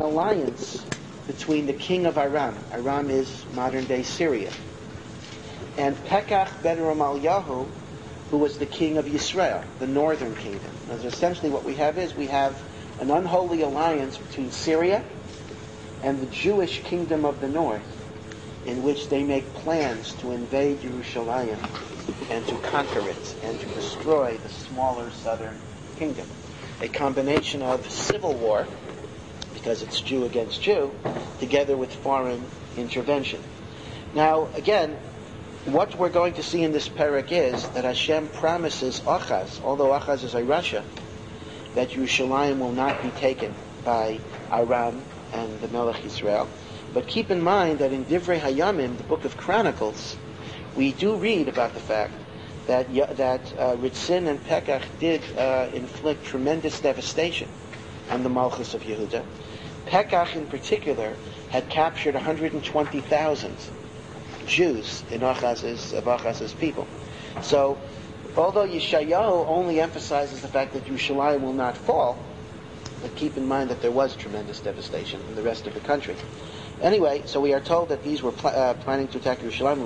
alliance between the king of Aram. Aram is modern-day Syria. And Pekach ben Ramalyahu, who was the king of Yisrael, the northern kingdom. Now, essentially what we have is we have an unholy alliance between Syria and the Jewish kingdom of the north, in which they make plans to invade Yerushalayim and to conquer it and to destroy the smaller southern kingdom. A combination of civil war, because it's Jew against Jew, together with foreign intervention. Now, again, what we're going to see in this parak is that Hashem promises Achaz, although Achaz is a Rasha, that Yerushalayim will not be taken by Aram and the Melech Yisrael. But keep in mind that in Divrei Hayamim, the book of Chronicles, we do read about the fact that Ritzin and Pekach did inflict tremendous devastation on the Malchus of Yehuda. Pekach in particular had captured 120,000 Jews of Achaz's people. So, although Yeshayahu only emphasizes the fact that Yerushalayim will not fall, but keep in mind that there was tremendous devastation in the rest of the country. Anyway, so we are told that these were planning to attack Yerushalayim,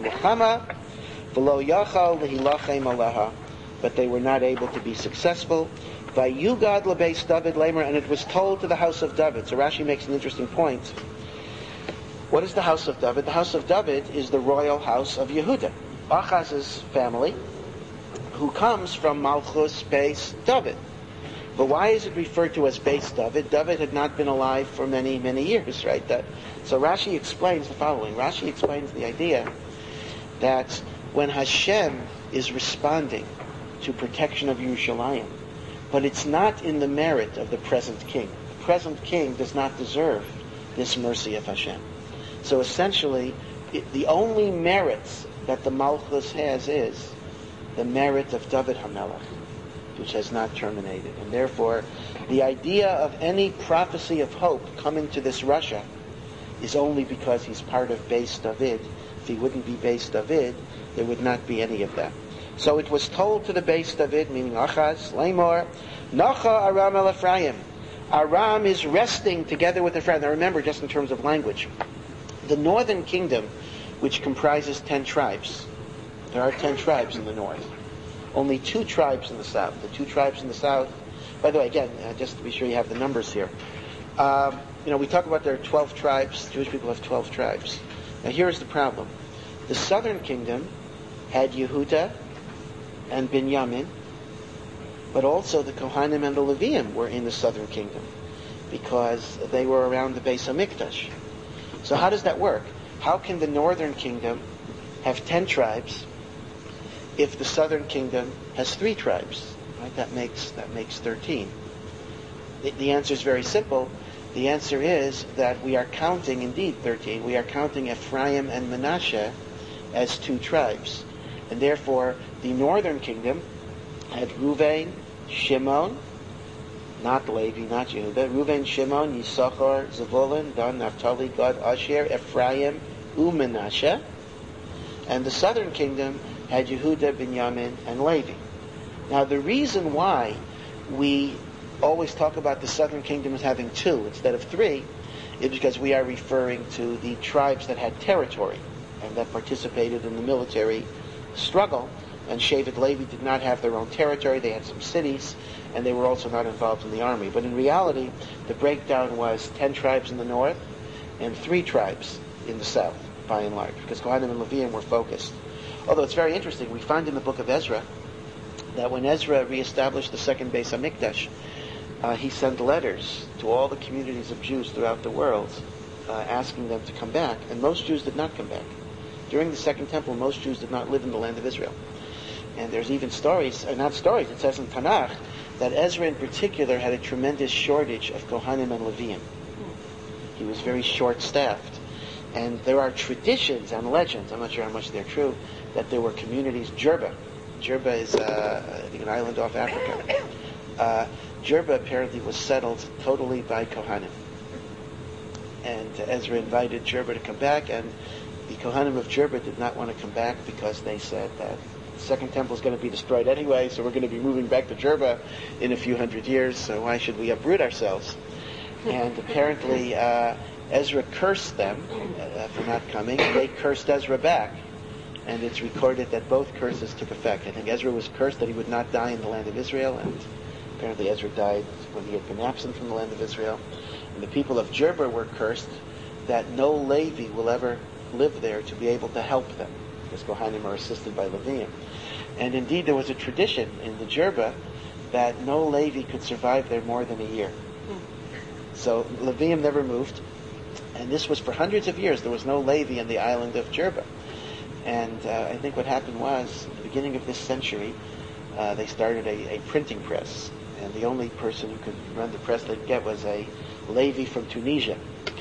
but they were not able to be successful. Vayugad lebeis David lemer, and it was told to the house of David. So Rashi makes an interesting point. What is the house of David? The house of David is the royal house of Yehuda, Achaz's family, who comes from Malchus Beis David. But why is it referred to as Beis David? David had not been alive for many, many years, right? So Rashi explains the following. Rashi explains the idea that when Hashem is responding to protection of Yerushalayim, but it's not in the merit of the present king. The present king does not deserve this mercy of Hashem. So essentially, the only merits that the Malchus has is the merit of David HaMelech, which has not terminated. And therefore, the idea of any prophecy of hope coming to this Russia is only because he's part of Beis David. If he wouldn't be Beis David, there would not be any of that. So it was told to the Beis David, meaning Achaz, Lamor, Nacha Aram el Ephraim. Aram is resting together with Ephraim. Now remember, just in terms of language, the northern kingdom, which comprises 10 tribes. There are 10 tribes in the north. Only 2 tribes in the south. The 2 tribes in the south, by the way, again, just to be sure you have the numbers here. We talk about there are 12 tribes. Jewish people have 12 tribes. Now here's the problem. The southern kingdom had Yehuda and Binyamin, but also the Kohanim and the Leviim were in the southern kingdom because they were around the Beis HaMikdash. So how does that work? How can the northern kingdom have 10 tribes if the southern kingdom has 3 tribes? Right? That makes 13. The answer is very simple. The answer is that we are counting, indeed 13, we are counting Ephraim and Manasseh as 2 tribes. And therefore, the northern kingdom had Reuven, Shimon, not Levi, not Yehuda, Reuven, Shimon, Yisachar, Zevulun, Dan, Naphtali, Gad, Asher, Ephraim, Manasseh. And the southern kingdom had Yehuda, Binyamin, and Levi. Now, the reason why we always talk about the southern kingdom as having 2 instead of 3 is because we are referring to the tribes that had territory and that participated in the military struggle. And Shevet Levi did not have their own territory. They had some cities, and they were also not involved in the army. But in reality, the breakdown was 10 tribes in the north and 3 tribes in the south, by and large, because Kohanim and Leviim were focused. Although it's very interesting, we find in the book of Ezra that when Ezra reestablished the second Beis HaMikdash, he sent letters to all the communities of Jews throughout the world asking them to come back, and most Jews did not come back. During the Second Temple, most Jews did not live in the land of Israel. And there's even stories, not stories, it says in Tanakh, that Ezra in particular had a tremendous shortage of Kohanim and Leviim. He was very short-staffed. And there are traditions and legends, I'm not sure how much they're true, that there were communities, Jerba. Jerba is, I think, an island off Africa. Jerba apparently was settled totally by Kohanim. And Ezra invited Jerba to come back, and the Kohanim of Jerba did not want to come back because they said that the Second Temple is going to be destroyed anyway, so we're going to be moving back to Jerba in a few hundred years, so why should we uproot ourselves? And apparently Ezra cursed them for not coming, and they cursed Ezra back. And it's recorded that both curses took effect. I think Ezra was cursed that he would not die in the land of Israel, and apparently Ezra died when he had been absent from the land of Israel. And the people of Jerba were cursed that no Levi will ever live there to be able to help them, because Kohanim are assisted by Leviim. And indeed there was a tradition in the Jerba that no Levi could survive there more than a year. So Leviim never moved, and this was for hundreds of years. There was no Levi in the island of Jerba. And I think what happened was, at the beginning of this century, they started a printing press, and the only person who could run the press they'd get was a Levi from Tunisia.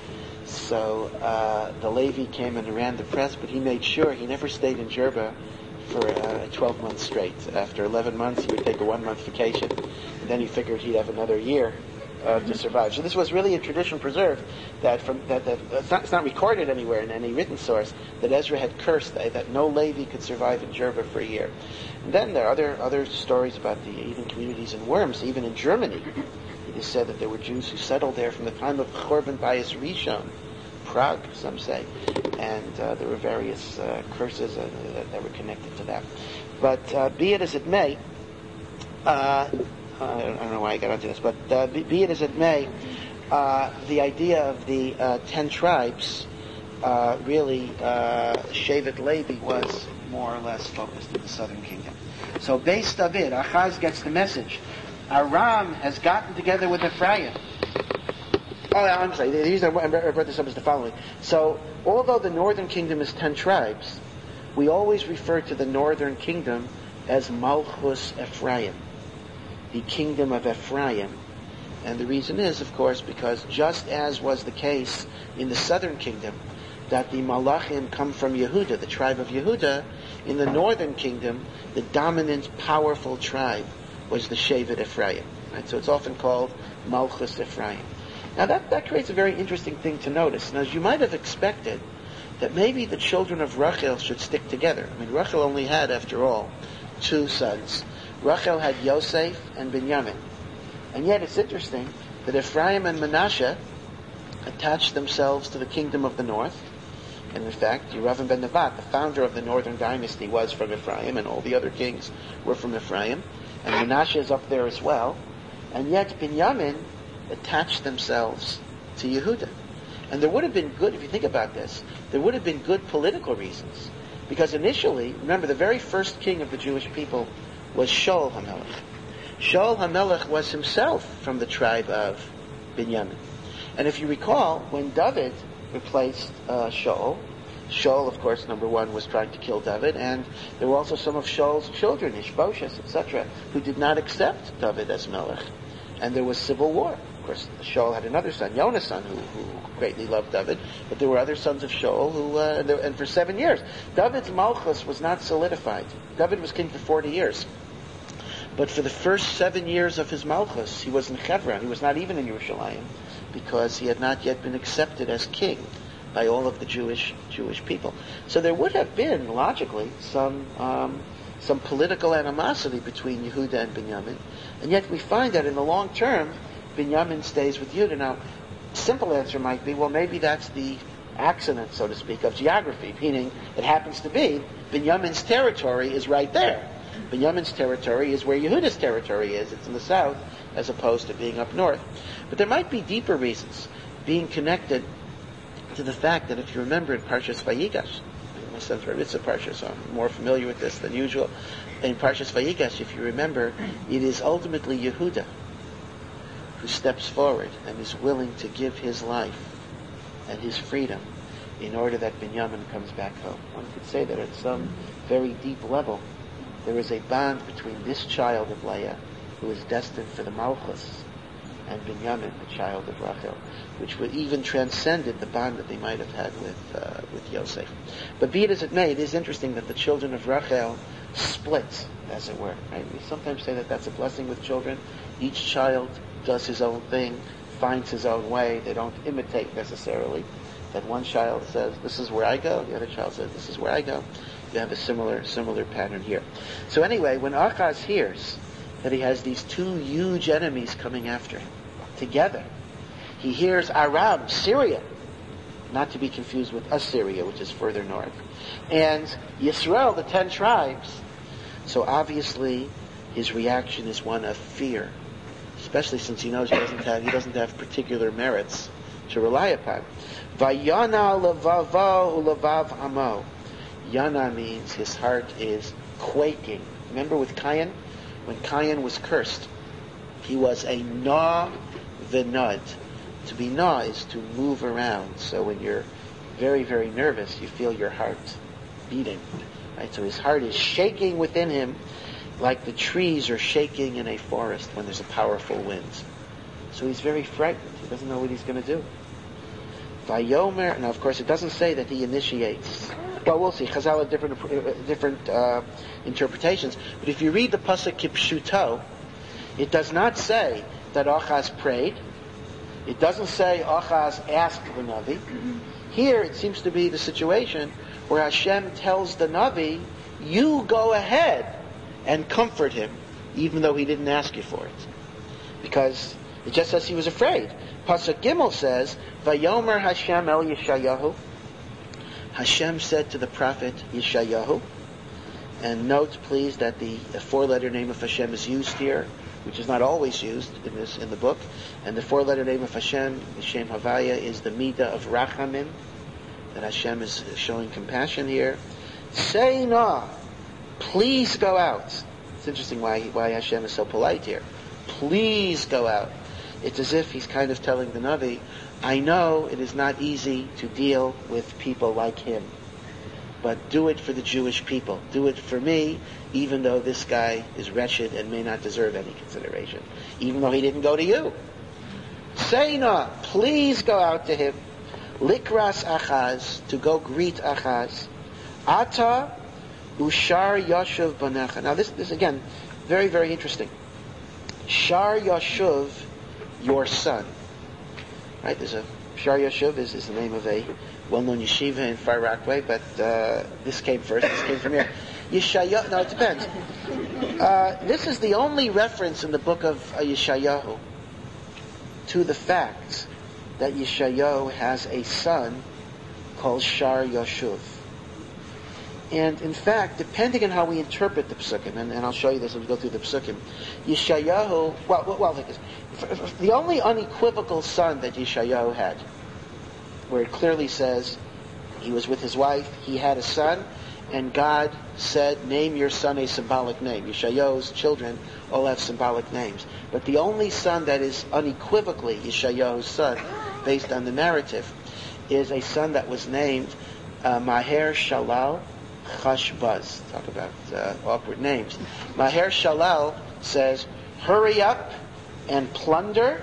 So the Levi came and ran the press, but he made sure he never stayed in Jerba for 12 months straight. After 11 months, he would take a 1-month vacation, and then he figured he'd have another year to survive. So this was really a tradition preserved that it's not recorded anywhere in any written source that Ezra had cursed that no Levi could survive in Jerba for a year. And then there are other stories about the even communities in Worms, even in Germany. It is said that there were Jews who settled there from the time of Chorban Bayis Rishon, Prague, some say, and there were various curses that were connected to that. But be it as it may, I don't know why I got onto this, but be it as it may, the idea of the 10 tribes really, Shevet Levi was more or less focused in the southern kingdom. So Beis David, Achaz gets the message. Aram has gotten together with Ephraim. Oh, I'm sorry. The reason I brought this up is the following. So, although the northern kingdom is 10 tribes, we always refer to the northern kingdom as Malchus Ephraim, the kingdom of Ephraim. And the reason is, of course, because just as was the case in the southern kingdom, that the Malachim come from Yehuda, the tribe of Yehuda, in the northern kingdom, the dominant, powerful tribe was the Shevet Ephraim. Right? So it's often called Malchus Ephraim. Now that creates a very interesting thing to notice. Now, as you might have expected, that maybe the children of Rachel should stick together. I mean, Rachel only had, after all, 2 sons. Rachel had Yosef and Binyamin. And yet it's interesting that Ephraim and Manasseh attached themselves to the kingdom of the north. And in fact, Yeravam ben Nevat, the founder of the northern dynasty, was from Ephraim, and all the other kings were from Ephraim. And Manasseh is up there as well. And yet Binyamin attached themselves to Yehuda. And there would have been good, if you think about this, there would have been good political reasons. Because initially, remember, the very first king of the Jewish people was Shaul HaMelech. Shaul HaMelech was himself from the tribe of Binyamin. And if you recall, when David replaced Shaul, of course, number one, was trying to kill David, and there were also some of Shaul's children, Ishbosheth, etc., who did not accept David as Melech. And there was civil war. Of course, Shaul had another son, Yonasan, who greatly loved David, but there were other sons of Shaul who, and for 7 years. David's Malchus was not solidified. David was king for 40 years. But for the first 7 years of his Malchus, he was in Hebron. He was not even in Yerushalayim, because he had not yet been accepted as king by all of the Jewish people. So there would have been, logically, some political animosity between Yehuda and Binyamin, and yet we find that in the long term, Binyamin stays with Yehuda. Now, simple answer might be, well, maybe that's the accident, so to speak, of geography, meaning it happens to be Binyamin's territory is right there. Binyamin's territory is where Yehuda's territory is. It's in the south, as opposed to being up north. But there might be deeper reasons being connected to the fact that, if you remember in Parshas Vayigash, my son's Bar Mitzvah Parsha, so I'm more familiar with this than usual. In Parshas Vayigash, if you remember, it is ultimately Yehuda who steps forward and is willing to give his life and his freedom in order that Binyamin comes back home. One could say that at some very deep level, there is a bond between this child of Leah, who is destined for the Malchus, and Binyamin, the child of Rachel, which would even transcended the bond that they might have had with Yosef. But be it as it may, it is interesting that the children of Rachel split, as it were. Right? We sometimes say that that's a blessing with children. Each child does his own thing, finds his own way. They don't imitate necessarily. That one child says, "This is where I go." The other child says, "This is where I go." You have a similar pattern here. So anyway, when Achaz hears that he has these 2 huge enemies coming after him together, he hears Aram, Syria, not to be confused with Assyria, which is further north, and Yisrael, the 10 tribes. So obviously, his reaction is one of fear, especially since he knows he doesn't have particular merits to rely upon. Vayana levavo ulevav amo. Yana means his heart is quaking. Remember with Cain? When Cain was cursed, he was a na v'nud. To be na is to move around. So when you're very, very nervous, you feel your heart beating. Right? So his heart is shaking within him like the trees are shaking in a forest when there's a powerful wind. So he's very frightened. He doesn't know what he's going to do. Vayomer, now of course it doesn't say that he initiates. Well, we'll see. Chazal have different interpretations. But if you read the pasuk kipshuto, it does not say that Achaz prayed. It doesn't say Achaz asked the Navi. Here it seems to be the situation where Hashem tells the Navi, you go ahead and comfort him, even though he didn't ask you for it. Because it just says he was afraid. Pasuk Gimel says, Vayomer Hashem el Yeshayahu. Hashem said to the prophet Yeshayahu, and note please that the 4-letter name of Hashem is used here, which is not always used in the book. And the 4-letter name of Hashem, Shem Havaya, is the Midah of Rachamim, that Hashem is showing compassion here. Say no, please go out. It's interesting why Hashem is so polite here. Please go out. It's as if he's kind of telling the Navi, I know it is not easy to deal with people like him, but do it for the Jewish people. Do it for me, even though this guy is wretched and may not deserve any consideration, even though he didn't go to you. Say no, please go out to him. Likras Achaz, to go greet Achaz. Ata ushar yashuv banecha. Now this again, very, very interesting. Shar yashuv, your son. Right? There's a Shar Yashuv is the name of a well-known yeshiva in Far Rockaway, but this came first. This came from here. Yeshayahu. No, it depends. This is the only reference in the book of Yeshayahu to the fact that Yeshayahu has a son called Shar Yashuv. And in fact, depending on how we interpret the Psukim, and I'll show you this as we go through the Psukim, Yeshayahu, like this. The only unequivocal son that Yeshayahu had, where it clearly says he was with his wife, he had a son, and God said, name your son a symbolic name. Yeshayahu's children all have symbolic names. But the only son that is unequivocally Yeshayahu's son, based on the narrative, is a son that was named Maher Shalal Chashbaz. Talk about awkward names. Maher Shalal says, hurry up and plunder.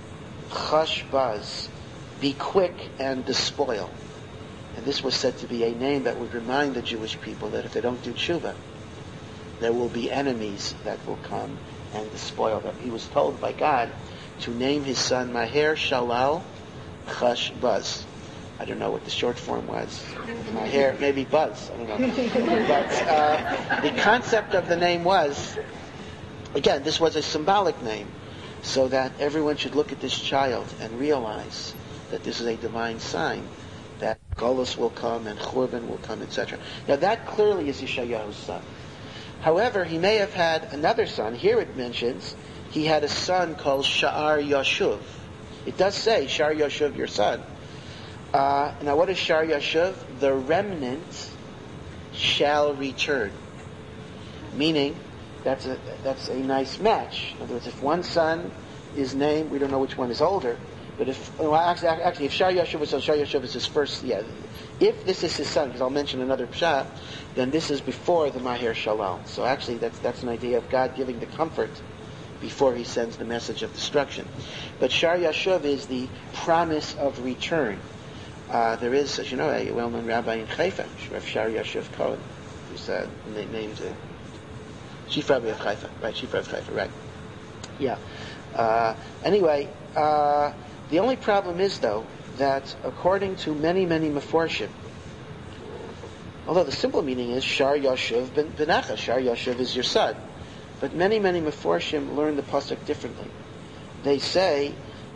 Chashbaz, be quick and despoil. And this was said to be a name that would remind the Jewish people that if they don't do tshuva, there will be enemies that will come and despoil them. He was told by God to name his son Maher Shalal Chashbaz. I don't know what the short form was. Maher, maybe Buzz. I don't know. But the concept of the name was, again, this was a symbolic name, so that everyone should look at this child and realize that this is a divine sign, that Golus will come and Churban will come, etc. Now that clearly is Yeshayahu's son. However, he may have had another son. Here it mentions he had a son called Sha'ar Yashuv. It does say, Sha'ar Yashuv, your son. Now what is Sha'ar Yashuv? The remnant shall return. Meaning, that's a nice match. In other words, if one son is named, we don't know which one is older, but if Sha'ar Yashuv is Sha'ar Yashuv is his first, if this is his son, because I'll mention another pshat, then this is before the Maher Shalal. So actually that's an idea of God giving the comfort before he sends the message of destruction. But Sha'ar Yashuv is the promise of return. There is, as you know, a well-known rabbi in Haifa, Rav Sha'ar Yashuv Cohen, who's named Chief Rabbi of Haifa, right? Chief Rabbi of Haifa, right? Yeah. Anyway, the only problem is, though, that according to many, many Meforshim, although the simple meaning is Sha'ar Yashuv ben Benacha, Sha'ar Yashuv is your son, but many, many Meforshim learn the pasuk differently. They say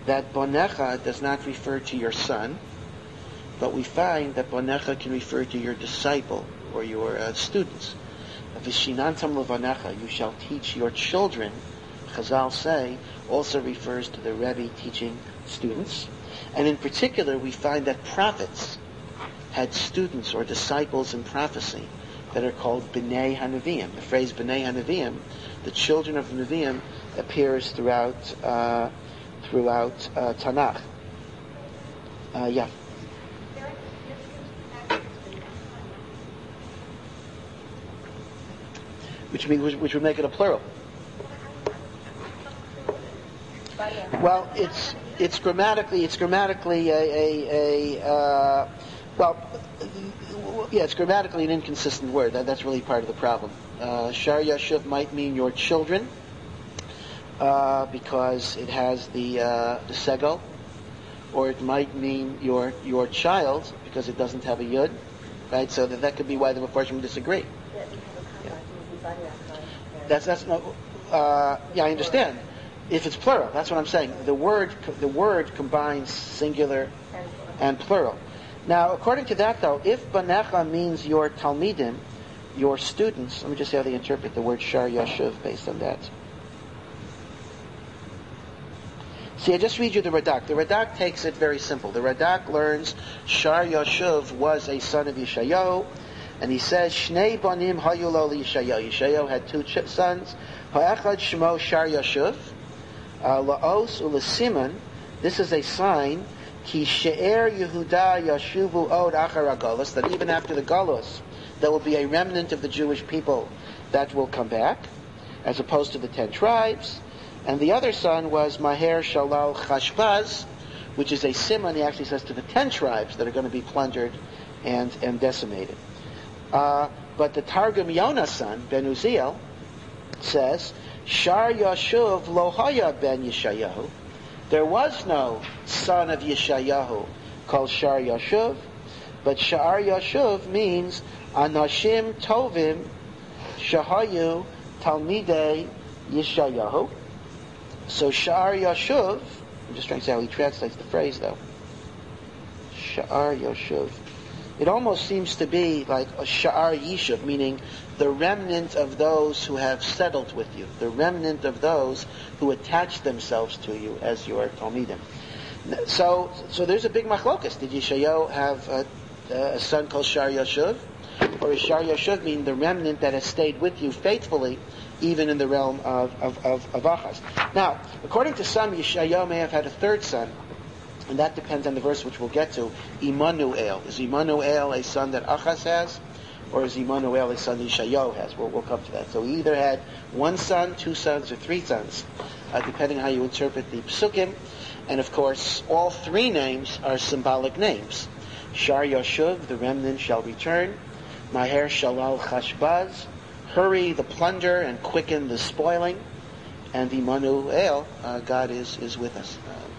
that bonecha does not refer to your son, but we find that bonecha can refer to your disciple or your students. Vishinantam levanecha, you shall teach your children, Chazal say, also refers to the Rebbe teaching students. And in particular, we find that prophets had students or disciples in prophecy that are called B'nai HaNeviim. The phrase B'nai HaNeviim, the children of the Nevi'im, appears throughout Tanakh. Yeah. Which would make it a plural. Well, it's grammatically it's grammatically an inconsistent word. That's really part of the problem. Shar Yashuv might mean your children because it has the segel, or it might mean your child because it doesn't have a yud, right? So that could be why the Mefarshim disagree. That's no. I understand. If it's plural, that's what I'm saying. The word combines singular and plural. Now, according to that, though, if banecha means your talmidim, your students, let me just see how they interpret the word shar yashuv based on that. See, I just read you the Radak. The Radak takes it very simple. The Radak learns shar yashuv was a son of Yeshayahu, and he says shnei banim hayu lo Yeshayahu. Yeshayahu had two sons. Ha'echad shmo shar yashuv. La'os u'lesiman, this is a sign, ki she'er Yehuda yashuvu od achar ha'galus, that even after the galus, there will be a remnant of the Jewish people that will come back, as opposed to the 10 tribes. And the other son was Maher Shalal Chashbaz, which is a siman, he actually says, to the 10 tribes that are going to be plundered and decimated. But the Targum Yonah's son, Ben Uziel, says, Shar Yashuv lo haya ben Yeshayahu. There was no son of Yeshayahu called Shar Yashuv, but Shar Yashuv means Anashim Tovim Shahayu Talmidei Yeshayahu. So Shar Yashuv, I'm just trying to see how he translates the phrase though. Shar Yashuv. It almost seems to be like a Sha'ar Yishuv, meaning the remnant of those who have settled with you, the remnant of those who attach themselves to you as your Talmidim. So there's a big machlokas. Did Yeshayahu have a son called Shar Yashuv? Or is Shar Yashuv mean the remnant that has stayed with you faithfully, even in the realm of Achaz? Now, according to some, Yeshayahu may have had a third son, and that depends on the verse which we'll get to. Immanuel. Is Immanuel a son that Achaz has? Or is Immanuel a son that Yeshayahu has? We'll come to that. So he either had one son, two sons, or three sons, depending on how you interpret the psukim. And of course, all three names are symbolic names. Shar Yashuv, the remnant shall return. Maher Shalal Chashbaz, hurry the plunder and quicken the spoiling. And Immanuel, God is with us.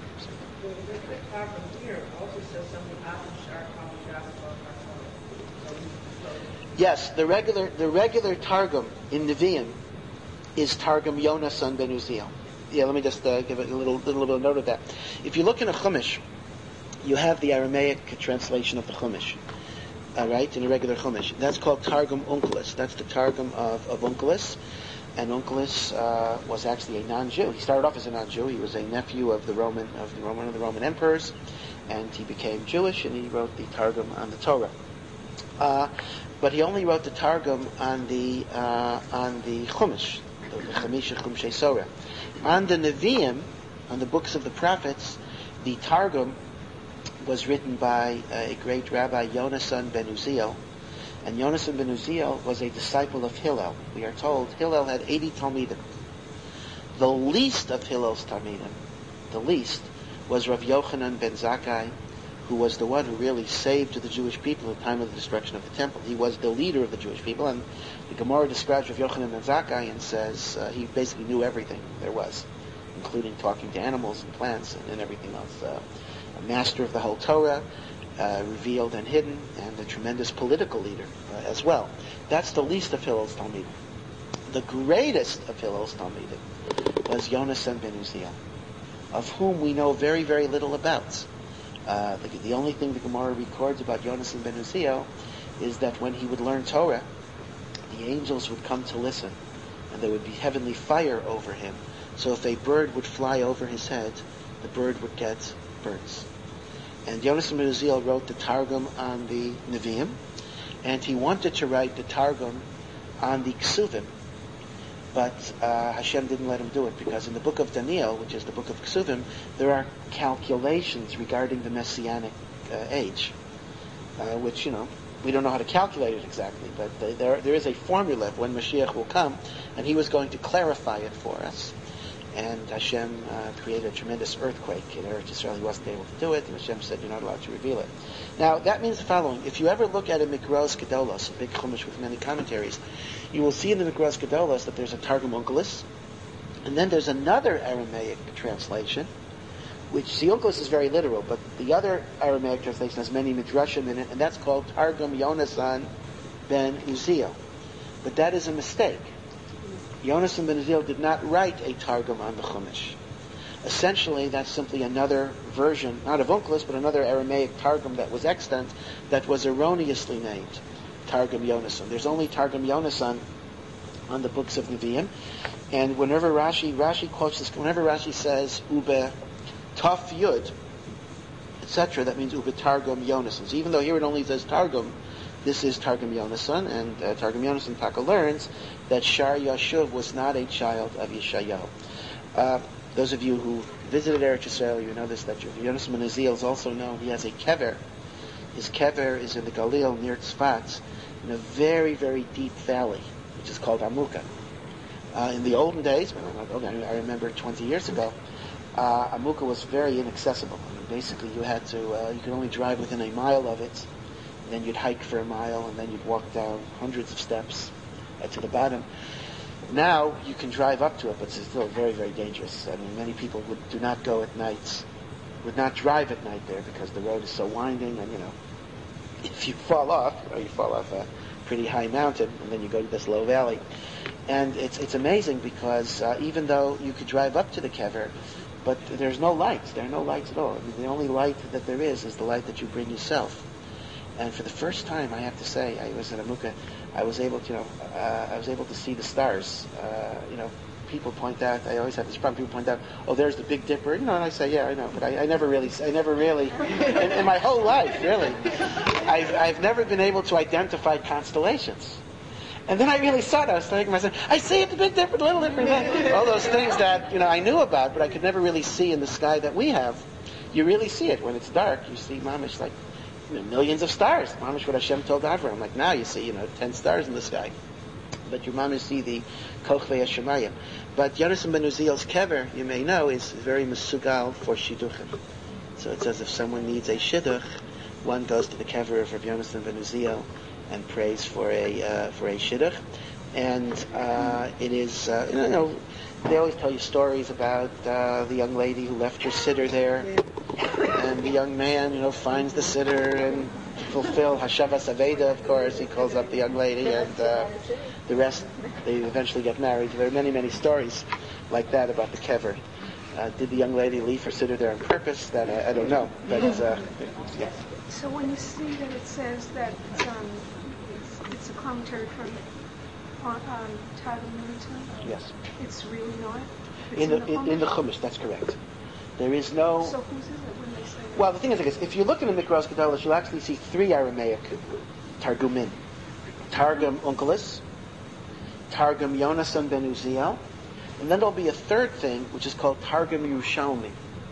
Yes, the regular Targum in Nevi'im is Targum Yonah son Ben Uziel. Yeah, let me just give a little bit of note of that. If you look in a Chumash, you have the Aramaic translation of the Chumash, right? In a regular Chumash, that's called Targum Onkelos. That's the Targum of Onkelos, and Onkelos was actually a non-Jew. He started off as a non-Jew. He was a nephew of the Roman emperors, and he became Jewish, and he wrote the Targum on the Torah. But he only wrote the Targum on the Chumash, the Chamisha Chumshei Sorah. On the Nevi'im, on the books of the prophets, the Targum was written by a great Rabbi, Yonasan ben Uziel. And Yonasan ben Uziel was a disciple of Hillel. We are told Hillel had 80 Talmidim. The least of Hillel's Talmidim, the least, was Rav Yochanan ben Zakkai, who was the one who really saved the Jewish people at the time of the destruction of the temple. He was the leader of the Jewish people, and the Gemara describes Rav Yochanan ben Zakkai and says he basically knew everything there was, including talking to animals and plants and everything else. A master of the whole Torah, revealed and hidden, and a tremendous political leader as well. That's the least of Hillel's Talmidim. The greatest of Hillel's Talmidim was Yonasan ben Uziel. of whom we know very, very little about. The only thing the Gemara records about Yonasan ben Uziel is that when he would learn Torah, the angels would come to listen, and there would be heavenly fire over him. So if a bird would fly over his head, the bird would get burns. And Yonasan ben Uziel wrote the Targum on the Nevi'im, and he wanted to write the Targum on the Ksuvim, but Hashem didn't let him do it, because in the book of Daniel, which is the book of Ksuvim, there are calculations regarding the Messianic age, which, we don't know how to calculate it exactly, but there is a formula of when Mashiach will come, and he was going to clarify it for us. And Hashem created a tremendous earthquake in Eretz Yisrael. He wasn't able to do it, and Hashem said, you're not allowed to reveal it. Now, that means the following. If you ever look at a Mikros Gedolos, a big chumash with many commentaries, you will see in the Mikros Gedolos that there's a Targum Onkelos, and then there's another Aramaic translation, which the Onkelos is very literal, but the other Aramaic translation has many midrashim in it, and that's called Targum Yonasan ben Uziel. But that is a mistake. Yonasan ben Uziel did not write a Targum on the Chumash. Essentially, that's simply another version, not of Onkelos, but another Aramaic Targum that was extant, that was erroneously named Targum Yonasan. There's only Targum Yonasan on the books of Nevi'im, and whenever Rashi quotes this, whenever Rashi says Ube Taf Yud, etc., that means Ube Targum Yonasan. So even though here it only says Targum, this is Targum Yonasan, and Targum Yonasan Taka learns that Shar Yashuv was not a child of Yeshayahu. Those of you who visited Eretz Yisrael, you know this, that Yonasan ben Uziel is also known. He has a kever. His kever is in the Galil near Tzfat, in a very, very deep valley, which is called Amuka. In the olden days, I remember 20 years ago, Amuka was very inaccessible. I mean, basically, you could only drive within a mile of it. Then you'd hike for a mile, and then you'd walk down hundreds of steps to the bottom. Now you can drive up to it, but it's still very, very dangerous. I mean, many people do not go at night, would not drive at night there, because the road is so winding, and if you fall off, you fall off a pretty high mountain, and then you go to this low valley. And it's amazing, because even though you could drive up to the kever, but there's no lights. There are no lights at all. I mean, the only light that there is the light that you bring yourself. And for the first time, I have to say, I was at Amuka. I was able to see the stars. People point out. I always have this problem. People point out, "Oh, there's the Big Dipper." And I say, "Yeah, I know," but I never really, in my whole life, really, I've never been able to identify constellations. And then I really saw it. I was thinking to myself, I see it, the Big Dipper, the Little Dipper, all those things that I knew about, but I could never really see in the sky that we have. You really see it when it's dark. You see, mamish, like millions of stars. Mamish, what Hashem told Avraham. Like now, you see 10 stars in the sky, but you mamish see the Kochvei Hashemayim. But Yonasan ben Uziel's kever, you may know, is very mesugal for shidduchim. So it says if someone needs a shidduch, one goes to the kever of Rabbi Yonasan ben Uziel and prays for a shidduch. And it is, they always tell you stories about the young lady who left her siddur there, and the young man, finds the siddur and fulfill Hashavas Aveda, of course. He calls up the young lady, and the rest, they eventually get married. There are many, many stories like that about the kever. Did the young lady leave her siddur there on purpose? That I don't know. But yeah. So when you see that it says that it's a commentary from Targum Yonasan, yes, it's really not. In the Chumash, that's correct. There is no. So whose is it when they say that? Well, the thing is like this: if you look in the Mikros Gedolos, you'll actually see 3 Aramaic Targumim: Targum Onkelos, Targum Yonasan ben Uziel, and then there'll be a third thing, which is called Targum Yerushalmi.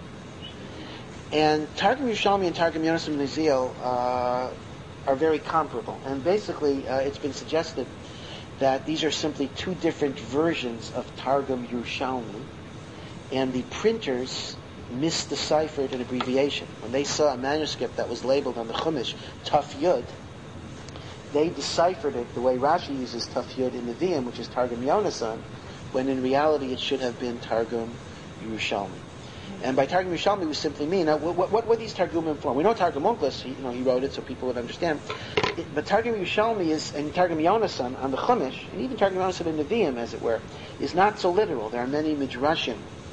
And Targum Yerushalmi and Targum Yonasan ben Uziel are very comparable. And basically, it's been suggested that these are simply 2 different versions of Targum Yerushalmi, and the printers misdeciphered an abbreviation. When they saw a manuscript that was labeled on the Chumash Taf Yud, they deciphered it the way Rashi uses Taf Yud in the Nevi'im, which is Targum Yonasan, when in reality it should have been Targum Yerushalmi. And by Targum Yerushalmi we simply mean, now, what were these Targumim for? We know Targum Onkelos, he wrote it so people would understand. But Targum Yerushalmi and Targum Yonasan on the Chumash, and even Targum Yonasan in the Nevi'im, as it were, is not so literal. There are many midrashim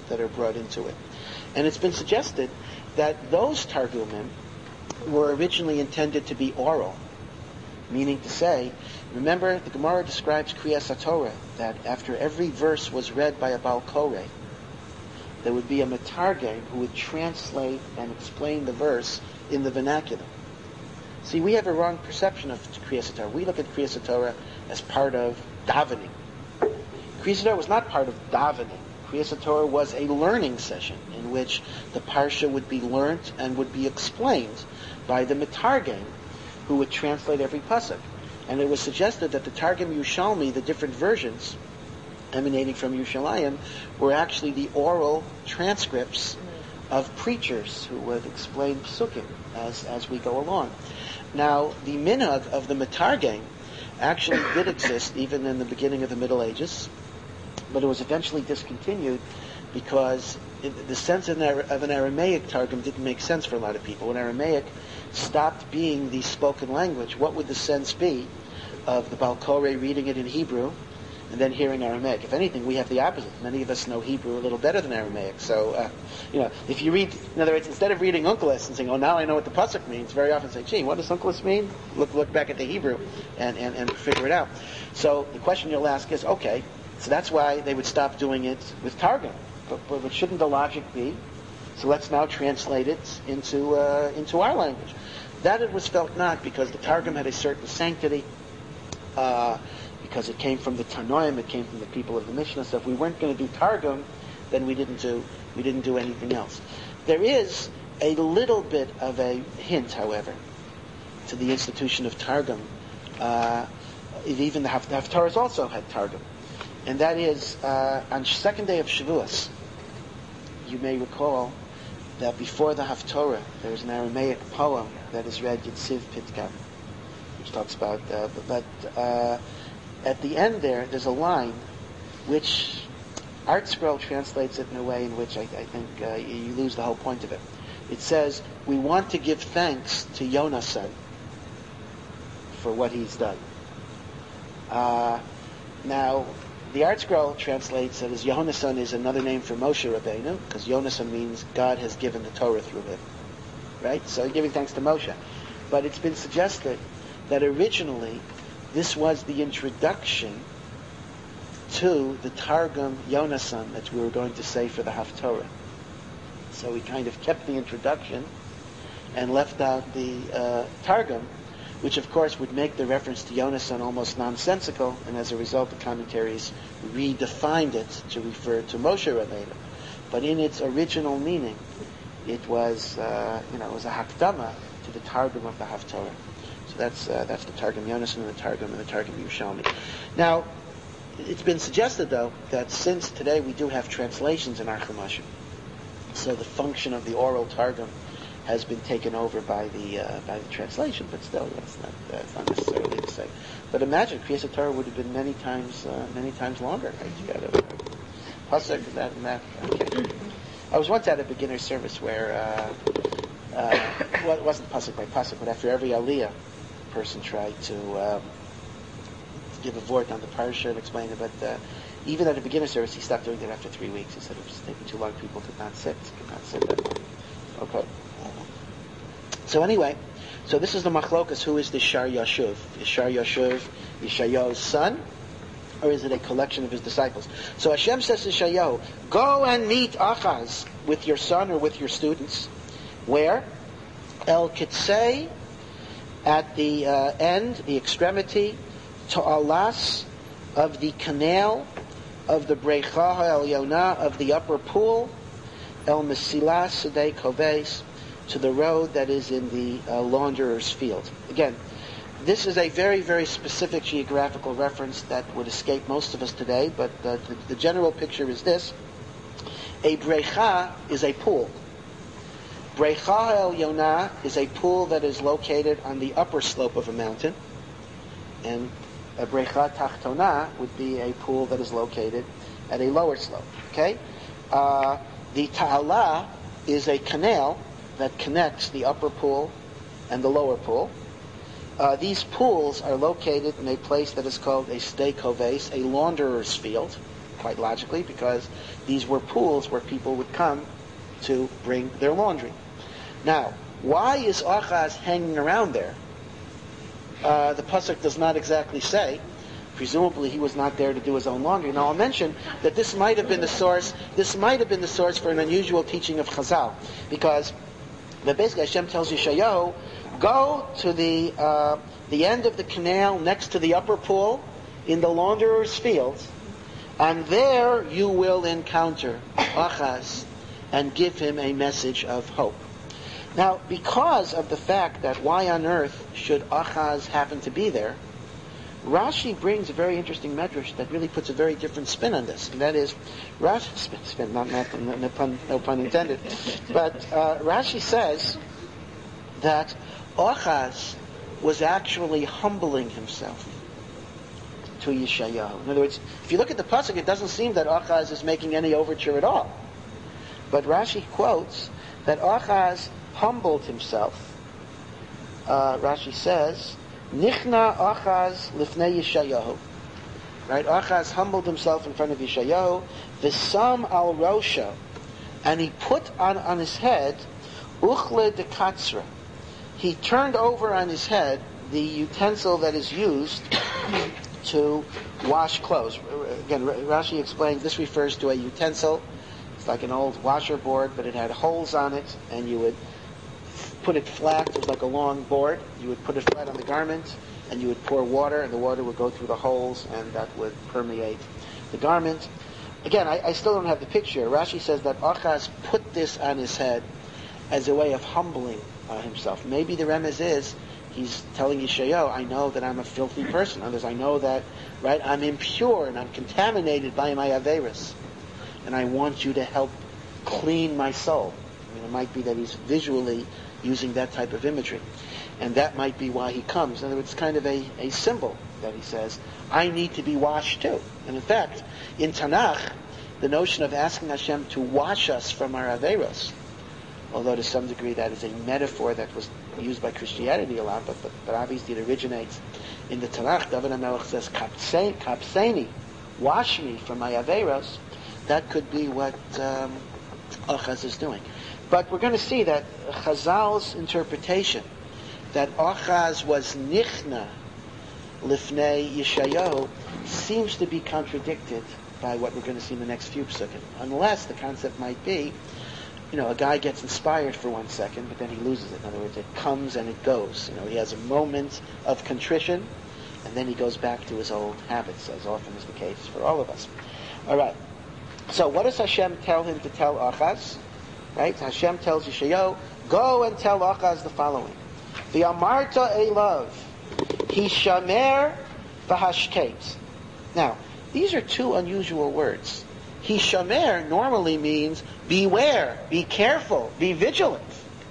that are brought into it. And it's been suggested that those Targumim were originally intended to be oral, meaning to say, remember the Gemara describes Kriyas HaTorah, that after every verse was read by a Baal Koreh, there would be a Metargem who would translate and explain the verse in the vernacular. See, we have a wrong perception of Kriyas HaTorah. We look at Kriyas HaTorah as part of davening. Kriyas HaTorah was not part of davening. Kriyas HaTorah was a learning session in which the Parsha would be learnt and would be explained by the Metargem who would translate every pasuk. And it was suggested that the Targum Yushalmi, the different versions emanating from Yerushalayim, were actually the oral transcripts of preachers who would explain psukim as we go along. Now, the minhag of the Metargem actually did exist even in the beginning of the Middle Ages, but it was eventually discontinued because the sense of an Aramaic Targum didn't make sense for a lot of people. When Aramaic stopped being the spoken language, what would the sense be of the Baal Koreh reading it in Hebrew and then hearing Aramaic? If anything, we have the opposite. Many of us know Hebrew a little better than Aramaic. So, if you read, in other words, instead of reading Onkelos and saying, oh, now I know what the pasuk means, very often say, gee, what does Onkelos mean? Look back at the Hebrew and figure it out. So the question you'll ask is, okay, so that's why they would stop doing it with Targum. But shouldn't the logic be, so let's now translate it into our language? That it was felt not, because the Targum had a certain sanctity, because it came from the Tanoim, it came from the people of the Mishnah. So if we weren't going to do Targum, then we didn't do anything else. There is a little bit of a hint, however, to the institution of Targum. Even the Haftarahs also had Targum, and that is on second day of Shavuos. You may recall that before the Haftorah, there's an Aramaic poem that is read, Yitziv Pitkan, which talks about, but at the end there's a line which Art Scroll translates it in a way in which I think you lose the whole point of it. It says, we want to give thanks to Yonasan for what he's done. Now, the Art Scroll translates it as Yonasan is another name for Moshe Rabbeinu, because Yonasan means God has given the Torah through him. Right? So giving thanks to Moshe. But it's been suggested that originally this was the introduction to the Targum Yonasan that we were going to say for the Haftorah. So we kind of kept the introduction and left out the Targum, which of course would make the reference to Yonasan almost nonsensical, and as a result the commentaries redefined it to refer to Moshe Rabbeinu. But in its original meaning, it was it was a hakdama to the Targum of the Haftorah. So that's the Targum Yonasan and the Targum Yerushalmi. Now, it's been suggested though that since today we do have translations in our Chumashim, so the function of the oral Targum has been taken over by the translation, but still, that's not necessarily the same. But imagine, Kriyas HaTorah would have been many times longer. Right? You got a pasuk that and that. Okay. I was once at a beginner service where it wasn't pasuk by pasuk, but after every aliyah, the person tried to give a vort on the parsha and explain it. But even at a beginner service, he stopped doing it after 3 weeks. He said it was taking too long. People could not sit that long. Okay. So anyway, so this is the machlokas. Who is the Shar Yashuv? Is Shar Yashuv Yeshayahu's son, or is it a collection of his disciples? So Hashem says to Yeshayahu, go and meet Achaz with your son or with your students. Where? El Kitzei, at the end, the extremity, Ta'alas, of the canal, of the Breicha HaElyona, of the upper pool, El Mesilas Sedei Koves, to the road that is in the launderer's field. Again, this is a very, very specific geographical reference that would escape most of us today, but the general picture is this. A Breicha is a pool. Breicha HaElyona is a pool that is located on the upper slope of a mountain, and a Breicha Tachtona would be a pool that is located at a lower slope. Okay? The Ta'ala is a canal that connects the upper pool and the lower pool. These pools are located in a place that is called a Sdei Koves, a launderer's field. quite logically, because these were pools where people would come to bring their laundry. Now, why is Achaz hanging around there? The pasuk does not exactly say. Presumably, he was not there to do his own laundry. Now, I'll mention that this might have been the source. This might have been the source for an unusual teaching of Chazal, because basically Hashem tells Yeshayahu, go to the end of the canal next to the upper pool in the launderer's field, and there you will encounter Achaz and give him a message of hope. Now, because of the fact that why on earth should Achaz happen to be there, Rashi brings a very interesting medrash that really puts a very different spin on this. And that is, Rashi, spin, no pun intended, but Rashi says that Achaz was actually humbling himself to Yeshayahu. In other words, if you look at the pasuk, it doesn't seem that Achaz is making any overture at all. But Rashi quotes that Achaz humbled himself. Rashi says, Nichna Achaz lifnei Yeshayahu. Right? Achaz humbled himself in front of Yeshayahu. V'sam al rosha. And he put on his head uchle de katzra. He turned over on his head the utensil that is used to wash clothes. Again, Rashi explains this refers to a utensil. It's like an old washer board, but it had holes on it, and you would put it flat. It was like a long board. You would put it flat on the garment, and you would pour water, and the water would go through the holes, and that would permeate the garment. Again, I still don't have the picture. Rashi says that Achaz put this on his head as a way of humbling himself. Maybe the remez is he's telling Yeshayahu, I know that I'm a filthy person. Others, I know that, right, I'm impure and I'm contaminated by my averis, and I want you to help clean my soul. I mean, it might be that he's visually using that type of imagery, and that might be why he comes. In other words, it's kind of a symbol that he says, I need to be washed too. And in fact, in Tanakh, the notion of asking Hashem to wash us from our averos, although to some degree that is a metaphor that was used by Christianity a lot, but obviously it originates in the Tanakh. David HaMelech says, Kapseini, wash me from my averos. That could be what Achaz is doing. But we're going to see that Chazal's interpretation that Achaz was nichna lifnei Yeshayahu seems to be contradicted by what we're going to see in the next few psukim. Unless the concept might be, a guy gets inspired for 1 second, but then he loses it. In other words, it comes and it goes. He has a moment of contrition, and then he goes back to his old habits, as often is the case for all of us. All right. So what does Hashem tell him to tell Achaz? Right? Hashem tells Yeshayahu, go and tell Achaz the following. The Amarta Elav, Hishamer v'hashket. Now, these are two unusual words. Hishamer normally means beware, be careful, be vigilant.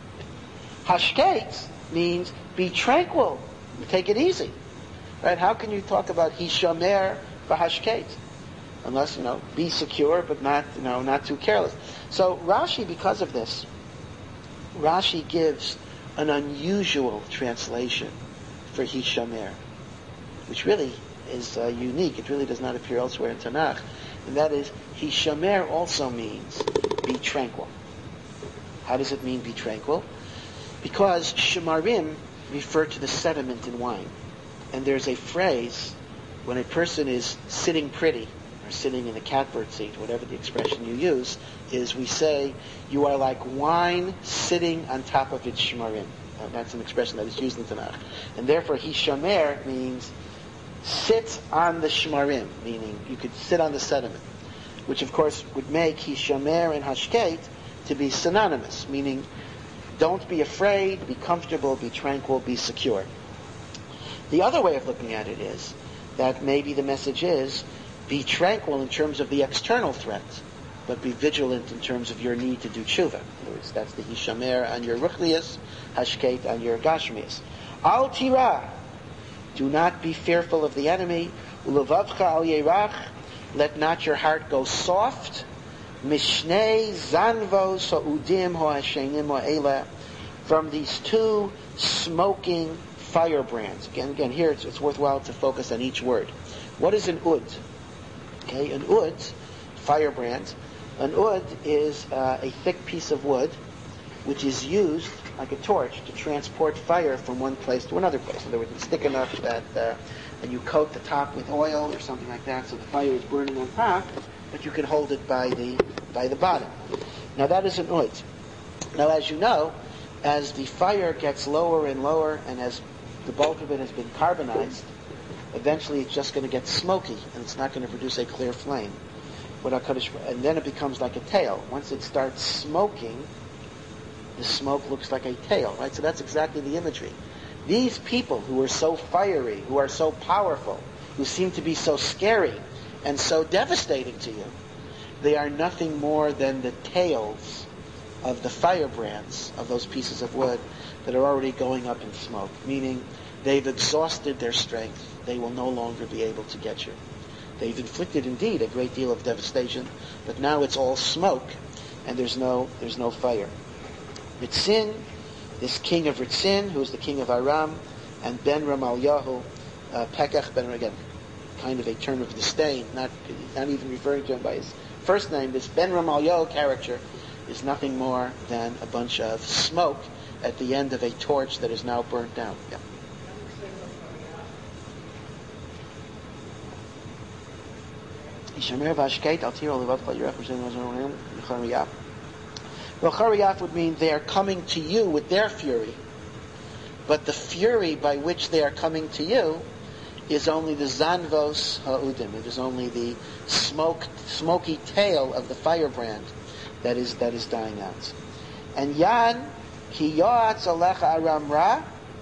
Hashket means be tranquil, take it easy. Right? How can you talk about Hishamer v'hashket? Unless, be secure, but not too careless. So Rashi, because of this, Rashi gives an unusual translation for Hishamer, which really is unique. It really does not appear elsewhere in Tanakh. And that is, Hishamer also means be tranquil. How does it mean be tranquil? Because Shemarim refer to the sediment in wine. And there's a phrase, when a person is sitting pretty, or sitting in a catbird seat, whatever the expression you use, is we say, you are like wine sitting on top of its shemarim. That's an expression that is used in Tanakh. And therefore, Hishamer means sit on the shemarim, meaning you could sit on the sediment, which of course would make Hishamer and Hashket to be synonymous, meaning don't be afraid, be comfortable, be tranquil, be secure. The other way of looking at it is that maybe the message is, be tranquil in terms of the external threat, but be vigilant in terms of your need to do tshuva. In other words, that's the Hishamer on your ruchlius, Hashket on your gashmius. Al tira, do not be fearful of the enemy. Ulavavcha al yerach, let not your heart go soft. Mishnei zanvo sa'udim ho'ashenim ho'ela, from these two smoking firebrands. Again, here it's worthwhile to focus on each word. What is an ud? Okay, an ud, firebrand. An ud is a thick piece of wood which is used like a torch to transport fire from one place to another place. In other words, it's thick enough that and you coat the top with oil or something like that, so the fire is burning on top, but you can hold it by the bottom. Now that is an ud. Now, as you know, as the fire gets lower and lower, and as the bulk of it has been carbonized, eventually it's just going to get smoky, and it's not going to produce a clear flame. And then it becomes like a tail. Once it starts smoking, the smoke looks like a tail, right? So that's exactly the imagery. These people who are so fiery, who are so powerful, who seem to be so scary and so devastating to you, they are nothing more than the tails of the firebrands of those pieces of wood that are already going up in smoke, meaning they've exhausted their strength. They will no longer be able to get you. They've inflicted indeed a great deal of devastation, but now it's all smoke and there's no fire. Ritzin, this king of Ritzin, who is the king of Aram, and Ben Ramalyahu, Pekach Ben, again, kind of a term of disdain, not even referring to him by his first name. This Ben Ramalyahu character is nothing more than a bunch of smoke at the end of a torch that is now burnt down. Yeah. Rochariyaf would mean they are coming to you with their fury, but the fury by which they are coming to you is only the zanvos ha'udim. It is only the smoky tail of the firebrand that is dying out. And yan ki yoatz alecha Aram ra,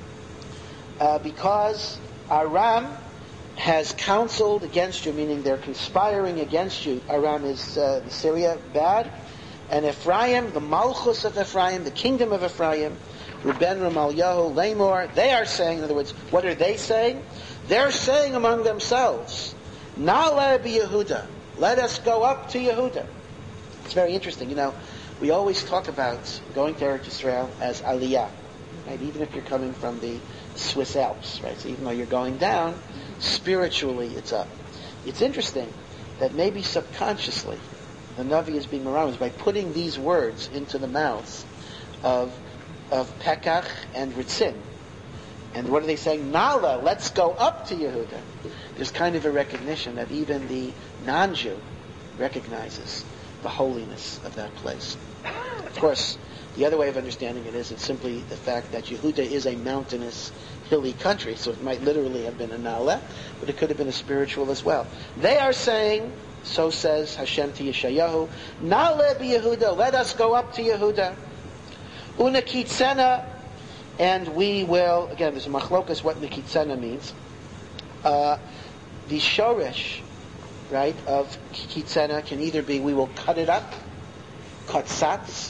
because Aram has counseled against you, meaning they're conspiring against you. Aram is Syria, bad. And Ephraim, the Malchus of Ephraim, the kingdom of Ephraim, Reuben, Ramalyahu, Lamor, they are saying, in other words, what are they saying? They're saying among themselves, Na'aleh b'Yehuda, let us go up to Yehuda. It's very interesting. You know, we always talk about going to Eretz Yisrael as Aliyah, right? Even if you're coming from the Swiss Alps, right? So even though you're going down, spiritually it's up. It's interesting that maybe subconsciously the Navi is being aroused by putting these words into the mouths of Pekach and Ritzin. And what are they saying? Nala, let's go up to Yehuda. There's kind of a recognition that even the non-Jew recognizes the holiness of that place. Of course, the other way of understanding it is it's simply the fact that Yehuda is a mountainous, hilly country, so it might literally have been a Nala, but it could have been a spiritual as well. They are saying, so says Hashem to Yeshayahu, Na'aleh b'Yehuda, let us go up to Yehuda. Unakitzena, and we will, again, there's a machlokas what Nikitzena means. The shoresh, right, of Kitzena can either be we will cut it up, katsatz,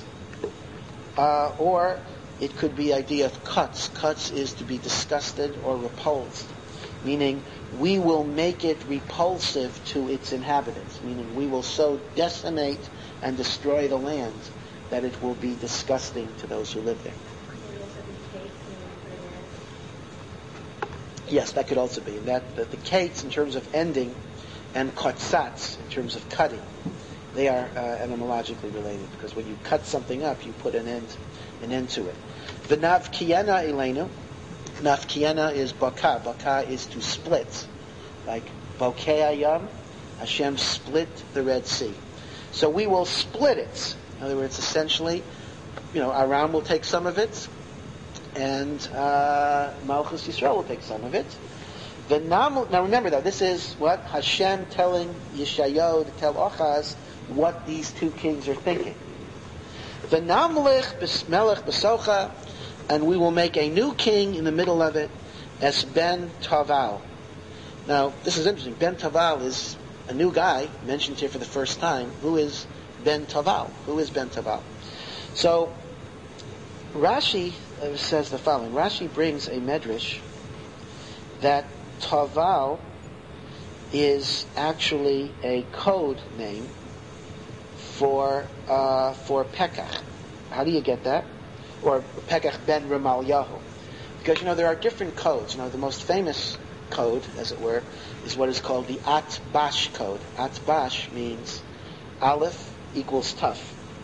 or it could be idea of cuts. Cuts is to be disgusted or repulsed, meaning we will make it repulsive to its inhabitants, meaning we will so decimate and destroy the land that it will be disgusting to those who live there. Yes, that could also be. That the kates in terms of ending and kotsats in terms of cutting, they are etymologically related, because when you cut something up, you put an end to it. V'nav kiyena elenu. Nafkiena is baka. Baka is to split. Like Bokei Ayam, Hashem split the Red Sea. So we will split it. In other words, essentially, Aram will take some of it, and Malchus Yisrael will take some of it. Now remember though, this is what Hashem telling Yeshayahu to tell Achaz what these two kings are thinking. V'namlich b'smelech b'socha, and we will make a new king in the middle of it, as Ben Taval. Now, this is interesting. Ben Taval is a new guy, mentioned here for the first time. Who is Ben Taval? Who is Ben Taval? So, Rashi says the following. Rashi brings a medrash that Taval is actually a code name for Pekach. How do you get that? Or Pekach ben Ramalyahu. Because, there are different codes. The most famous code, as it were, is what is called the Atbash code. Atbash means Aleph equals Taf.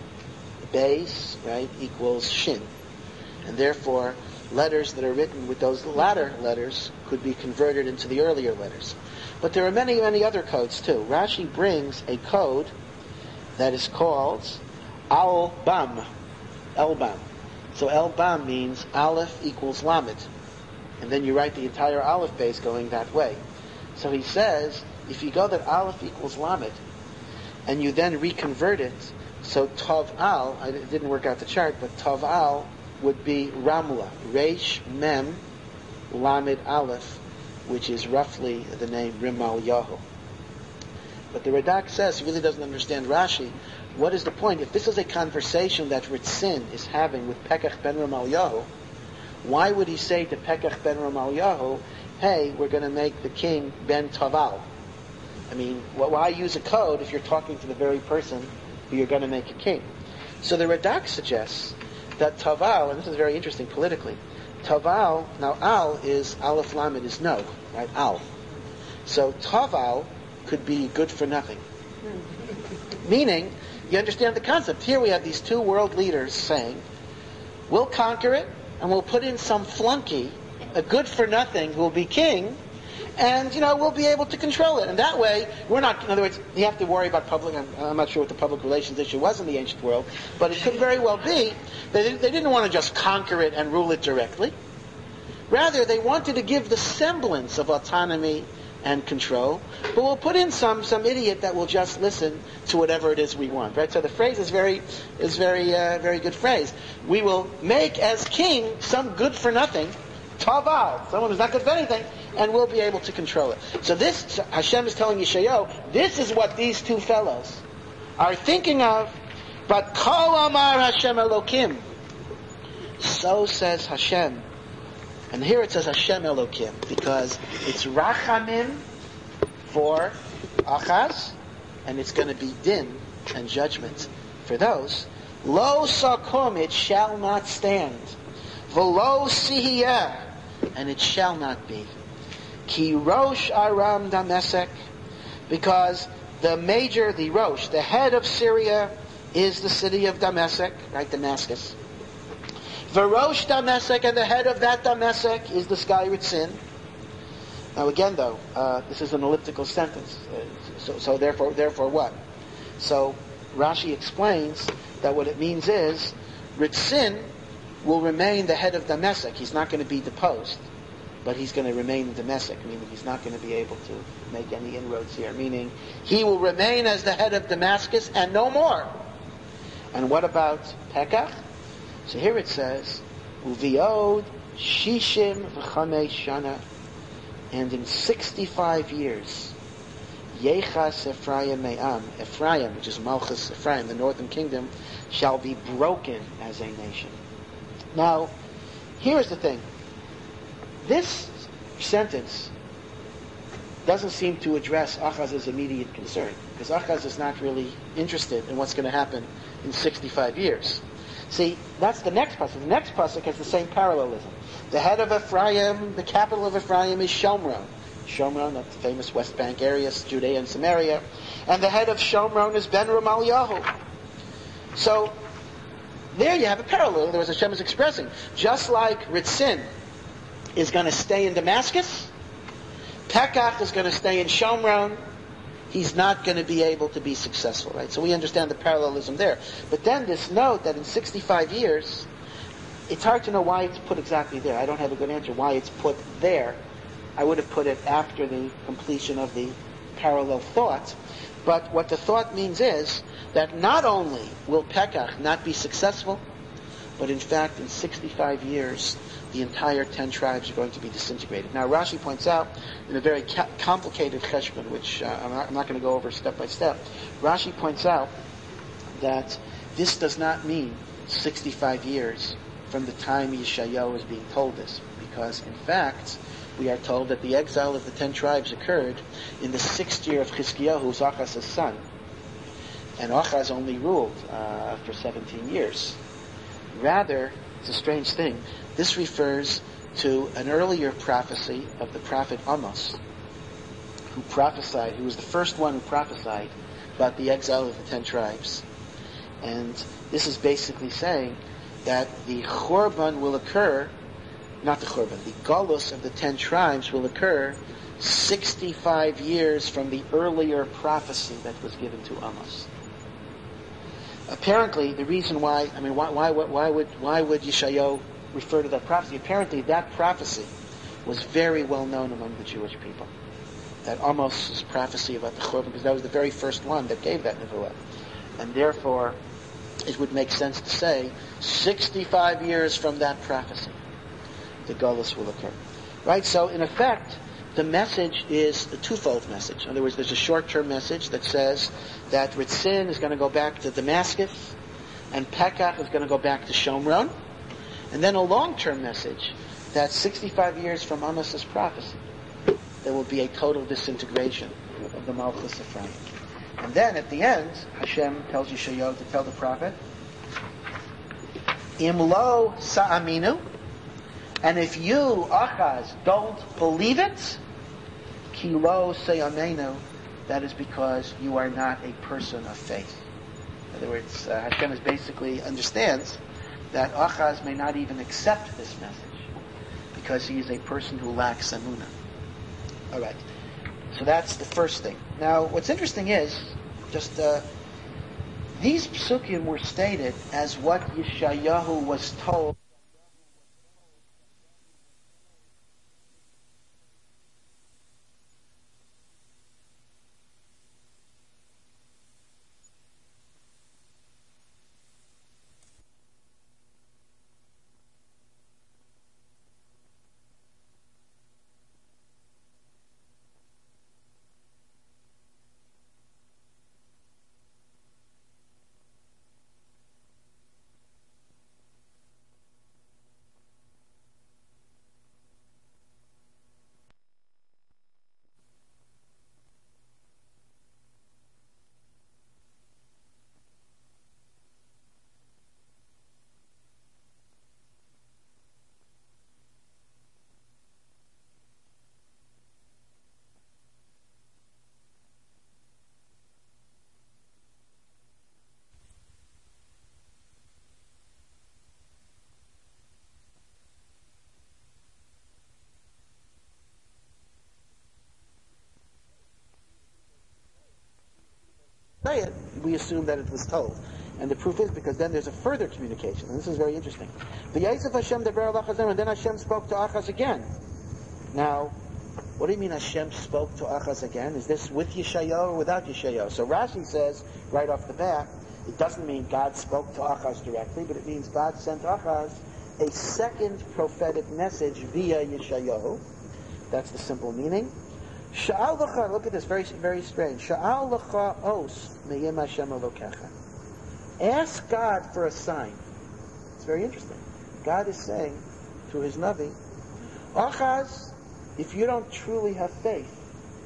Beis, right, equals Shin. And therefore, letters that are written with those latter letters could be converted into the earlier letters. But there are many, many other codes too. Rashi brings a code that is called Al-Bam. El-Bam. So El-Bam means Aleph equals Lamed. And then you write the entire Aleph base going that way. So he says, if you go that Aleph equals Lamed, and you then reconvert it, so Tav Al, it didn't work out the chart, but Tav Al would be Ramla, Reish Mem Lamed Aleph, which is roughly the name Rimal Yahu. But the Radak says he really doesn't understand Rashi. What is the point? If this is a conversation that Ritzin is having with Pekach ben Rimal Yahu, why would he say to Pekach ben Rimal Yahu, hey, we're going to make the king Ben Taval? I mean, why use a code if you're talking to the very person who you're going to make a king? So the Radak suggests that Taval, and this is very interesting politically, Taval, now Al is, Aleph Lamed is no, right? Al. So Taval could be good for nothing. Meaning, you understand the concept. Here we have these two world leaders saying, we'll conquer it, and we'll put in some flunky, a good for nothing who will be king, and, we'll be able to control it. And that way, we're not, in other words, you have to worry about public, I'm not sure what the public relations issue was in the ancient world, but it could very well be that they didn't want to just conquer it and rule it directly. Rather, they wanted to give the semblance of autonomy and control, but we'll put in some idiot that will just listen to whatever it is we want. Right? So the phrase is very good phrase. We will make as king some good for nothing, Taval, someone who's not good for anything, and we'll be able to control it. So this, Hashem is telling Yeshayahu, this is what these two fellows are thinking of, but Kol Amar Hashem Elokim. So says Hashem. And here it says Hashem Elokim, because it's Rachamim for Achaz, and it's going to be Din and judgment for those. Lo Sakum, it shall not stand. V'lo Sihiyah, and it shall not be. Ki Rosh Aram Damesek, because the Rosh, the head of Syria, is the city of Damesek, right, Damascus. V'rosh Damesek, and the head of that Damesek is the sky Ritzin. Now again though, this is an elliptical sentence. So therefore what? So Rashi explains that what it means is, Ritzin will remain the head of Damesek. He's not going to be deposed, but he's going to remain in Damesek, meaning he's not going to be able to make any inroads here, meaning he will remain as the head of Damascus and no more. And what about Pekach? So here it says, Uviod Shishim v'chamesh shana, and in 65 years, Yechas Ephraim Me'am, Ephraim, which is Malchus Ephraim, the northern kingdom, shall be broken as a nation. Now, here's the thing. This sentence doesn't seem to address Achaz's immediate concern, because Achaz is not really interested in what's going to happen in 65 years. See, that's the next pasuk. The next pasuk has the same parallelism. The head of Ephraim, the capital of Ephraim is Shomron. Shomron, that's the famous West Bank area, Judea and Samaria. And the head of Shomron is Ben Rimal Yahu. So, there you have a parallel. There was Hashem is expressing. Just like Ritzin is going to stay in Damascus, Pekach is going to stay in Shomron. He's not going to be able to be successful, right? So we understand the parallelism there. But then this note that in 65 years, it's hard to know why it's put exactly there. I don't have a good answer why it's put there. I would have put it after the completion of the parallel thought. But what the thought means is that not only will Pekach not be successful, but in fact in 65 years, the entire 10 tribes are going to be disintegrated. Now Rashi points out in a very complicated cheshbon, which I'm not going to go over step by step. Rashi points out that this does not mean 65 years from the time Yeshayahu is being told this, because in fact we are told that the exile of the 10 tribes occurred in the 6th year of Chizkiyahu, who's Achaz's son. And Achaz only ruled for 17 years. Rather, it's a strange thing, this refers to an earlier prophecy of the prophet Amos, who was the first one who prophesied about the exile of the 10 tribes. And this is basically saying that the Churban will occur, not the Churban, the Galus of the 10 tribes will occur 65 years from the earlier prophecy that was given to Amos. Apparently, the reason why would Yeshayahu refer to that prophecy? Apparently, that prophecy was very well known among the Jewish people. That Amos' prophecy about the Churban, because that was the very first one that gave that nevuah. And therefore, it would make sense to say, 65 years from that prophecy, the Galus will occur. Right? So, in effect, the message is a twofold message. In other words, there's a short-term message that says that Ritzin is going to go back to Damascus, and Pekach is going to go back to Shomron, and then a long-term message that 65 years from Amos' prophecy, there will be a total disintegration of the Malchus Ephraim. And then at the end, Hashem tells Yeshayahu to tell the prophet, Im lo sa'aminu, and if you, Achaz, don't believe it, ki lo se'amenu, that is because you are not a person of faith. In other words, Hashem basically understands that Achaz may not even accept this message because he is a person who lacks emunah. All right. So that's the first thing. Now, what's interesting is, just these psukim were stated as what Yeshayahu was told. Say it, we assume that it was told. And the proof is because then there's a further communication, and this is very interesting. And then Hashem spoke to Achaz again. Now, what do you mean Hashem spoke to Achaz again? Is this with Yeshayahu or without Yeshayahu? So Rashi says, right off the bat, it doesn't mean God spoke to Achaz directly, but it means God sent Achaz a second prophetic message via Yeshayahu. That's the simple meaning. Sha'al l'cha, look at this, very, very strange. Sha'al l'cha os me'yim Hashem elokecha. Ask God for a sign. It's very interesting. God is saying to his Navi, Achaz, if you don't truly have faith,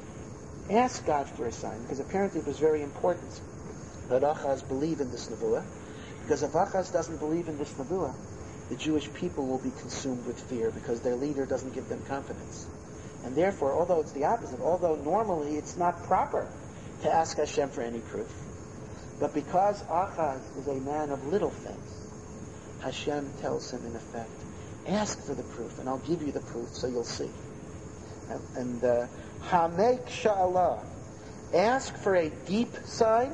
ask God for a sign, because apparently it was very important that Achaz believe in this nevuah, because if Achaz doesn't believe in this nevuah, the Jewish people will be consumed with fear, because their leader doesn't give them confidence. And therefore, although it's the opposite, although normally it's not proper to ask Hashem for any proof, but because Achaz is a man of little faith, Hashem tells him in effect, ask for the proof, and I'll give you the proof so you'll see. And Hamek Sha'alah, ask for a deep sign,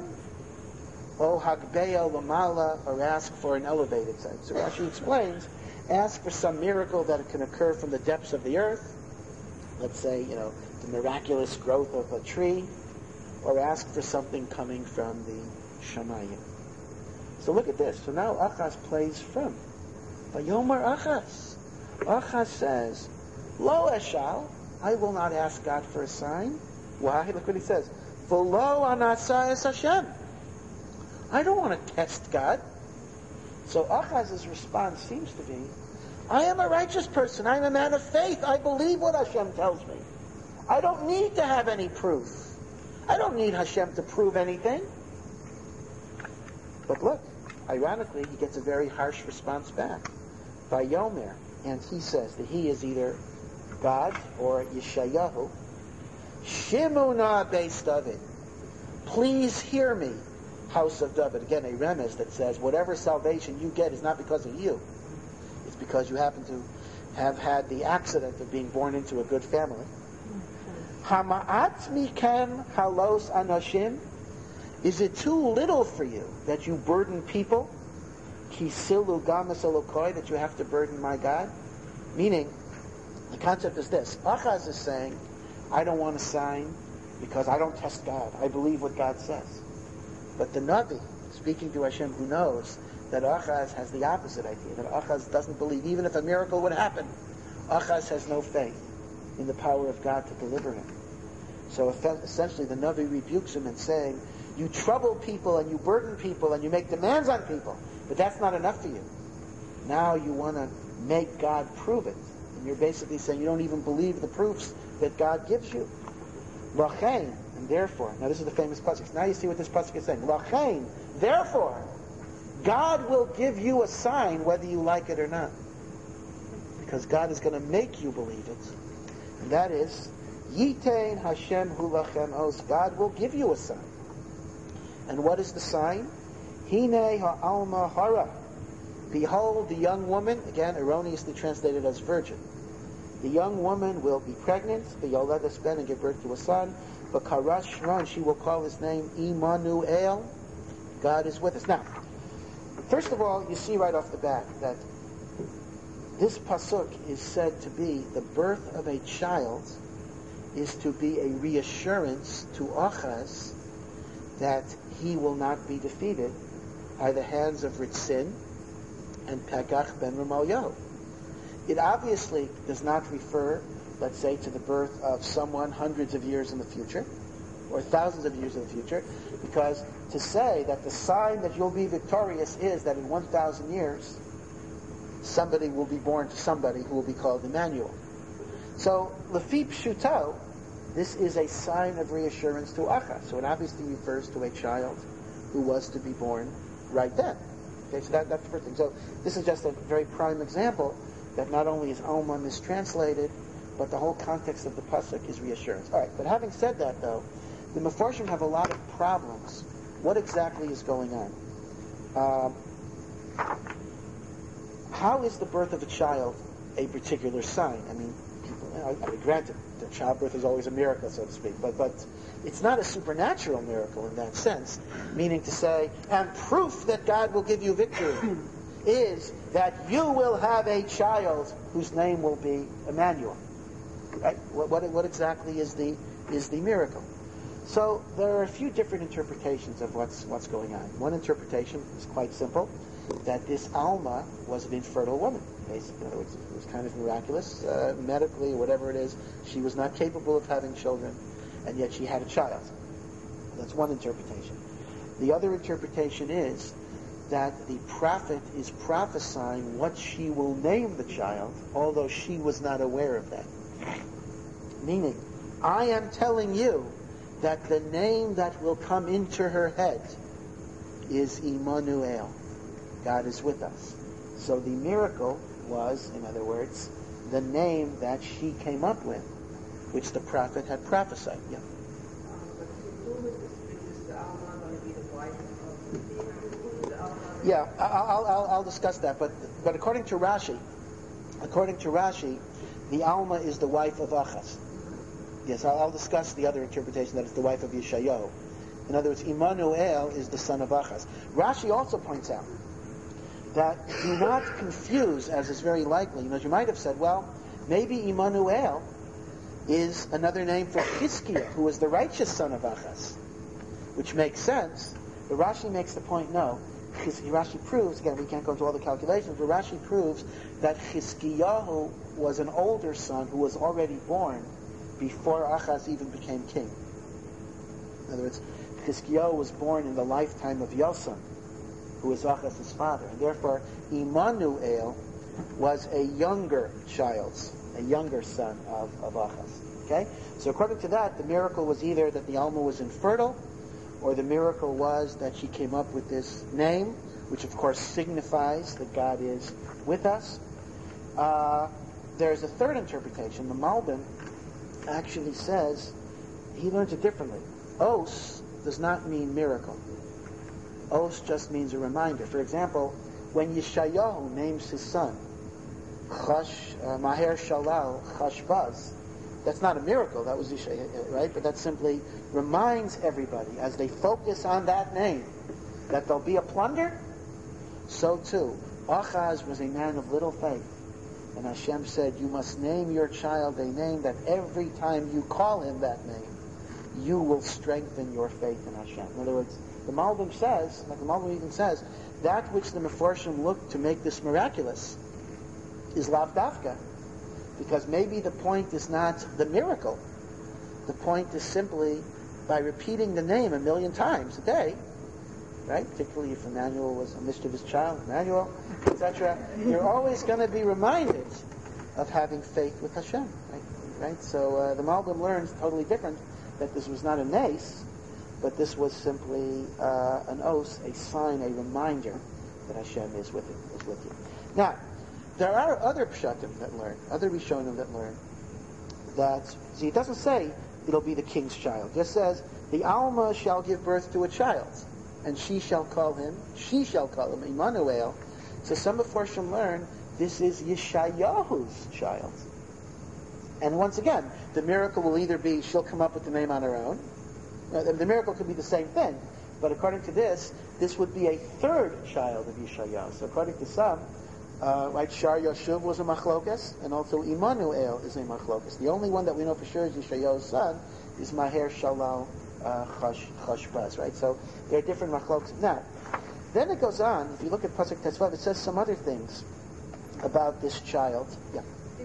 O Hagbeya Lamala, or ask for an elevated sign. So Rashi explains, ask for some miracle that can occur from the depths of the earth, let's say, the miraculous growth of a tree, or ask for something coming from the Shamayim. So look at this. So now Achaz plays from. Vayomar Achaz. Achaz says, Lo eshal, I will not ask God for a sign. Why? Look what he says. V'lo anasa es Hashem. I don't want to test God. So Achaz's response seems to be, I am a righteous person. I am a man of faith. I believe what Hashem tells me. I don't need to have any proof. I don't need Hashem to prove anything. But look, ironically, he gets a very harsh response back. Vayomer, and he says that he is either God or Yeshayahu. Shimuna Beis David. Please hear me, house of David. Again, a remez that says whatever salvation you get is not because of you. It's because you happen to have had the accident of being born into a good family. Hama'at mikem halos anoshim. Is it too little for you that you burden people? Kisilu gamas elokoi, that you have to burden my God? Meaning, the concept is this. Achaz is saying, I don't want a sign because I don't test God. I believe what God says. But the Navi, speaking to Hashem, who knows that Achaz has the opposite idea, that Achaz doesn't believe even if a miracle would happen. Achaz has no faith in the power of God to deliver him. So essentially the Navi rebukes him and saying, you trouble people and you burden people and you make demands on people, but that's not enough for you. Now you want to make God prove it. And you're basically saying you don't even believe the proofs that God gives you. Lachain, and therefore, now this is the famous pasuk. Now you see what this pasuk is saying. Lachain, therefore, God will give you a sign whether you like it or not. Because God is going to make you believe it. And that is, Yitein Hashem hu lachem os. God will give you a sign. And what is the sign? Hine ha'alma hara. Behold, the young woman, again erroneously translated as virgin. The young woman will be pregnant, v'yoledes ben, and give birth to a son. V'karash Shron, she will call his name Immanuel. God is with us. Now, first of all, you see right off the bat that this pasuk is said to be the birth of a child is to be a reassurance to Achaz that he will not be defeated by the hands of Ritzin and Pekach ben Ramalyahu. It obviously does not refer, let's say, to the birth of someone hundreds of years in the future, or thousands of years in the future, because to say that the sign that you'll be victorious is that in 1,000 years, somebody will be born to somebody who will be called Emmanuel. So, Lefi Pshuto, this is a sign of reassurance to Achaz. So it obviously refers to a child who was to be born right then. Okay, so that's the first thing. So this is just a very prime example that not only is Alma mistranslated, but the whole context of the pasuk is reassurance. All right, but having said that, though, the Mefarshim have a lot of problems. What exactly is going on? How is the birth of a child a particular sign? I mean, granted, the childbirth is always a miracle, so to speak, but it's not a supernatural miracle in that sense, meaning to say, and proof that God will give you victory is that you will have a child whose name will be Emmanuel. Right? What exactly is the miracle? So there are a few different interpretations of what's going on. One interpretation is quite simple, that this Alma was an infertile woman. Basically, it was kind of miraculous, medically or whatever it is. She was not capable of having children, and yet she had a child. That's one interpretation. The other interpretation is that the prophet is prophesying what she will name the child, although she was not aware of that. Meaning, I am telling you that the name that will come into her head is Immanuel. God is with us. So the miracle was, in other words, the name that she came up with, which the prophet had prophesied. Yeah. Yeah, I'll discuss that. But according to Rashi, the Alma is the wife of Achaz. Yes, I'll discuss the other interpretation that it's the wife of Yeshayahu. In other words, Immanuel is the son of Achaz. Rashi also points out that do not confuse, as is very likely. You might have said, well, maybe Immanuel is another name for Chizkiah, who was the righteous son of Achaz, which makes sense. But Rashi makes the point, no. Rashi proves, again, we can't go into all the calculations, but Rashi proves that Chizkiyahu was an older son who was already born before Achaz even became king. In other words, Chizkiyahu was born in the lifetime of Yosan, who was Achaz's father. And therefore, Immanuel was a younger son of Achaz. Okay? So according to that, the miracle was either that the Alma was infertile, or the miracle was that she came up with this name, which of course signifies that God is with us. There's a third interpretation. The Malbim actually says, he learns it differently. Os does not mean miracle. Os just means a reminder. For example, when Yeshayahu names his son, Maher Shalal Chashbaz, that's not a miracle, that was Yeshayahu, right? But that simply reminds everybody, as they focus on that name, that there'll be a plunder. So too, Achaz was a man of little faith. And Hashem said, you must name your child a name that every time you call him that name, you will strengthen your faith in Hashem. In other words, the Malbim says, like the Malbim even says, that which the Meforshim look to make this miraculous is Lav Dafka. Because maybe the point is not the miracle. The point is simply by repeating the name 1,000,000 times a day, right? Particularly if Emmanuel was a mischievous child, Emmanuel, etc. You're always going to be reminded of having faith with Hashem, right? So the Malbim learns totally different, that this was not a nace, but this was simply an os, a sign, a reminder that Hashem is with you. Now, there are other pshatim that learn, other rishonim that learn that. See, it doesn't say it'll be the king's child. It just says the Alma shall give birth to a child, and she shall call him Immanuel. So some Meforshim learn this is Yeshayahu's child. And once again, the miracle will either be she'll come up with the name on her own. The miracle could be the same thing, but according to this would be a third child of Yeshayahu. So according to some, right, Shar Yoshuv was a machlokas, and also Immanuel is a machlokas. The only one that we know for sure is Yeshayahu's son is Maher Shalal Chashbaz, right? So there are different machlokas. Now, then it goes on. If you look at Pasuk Tetzvav, it says some other things about this child. Yeah.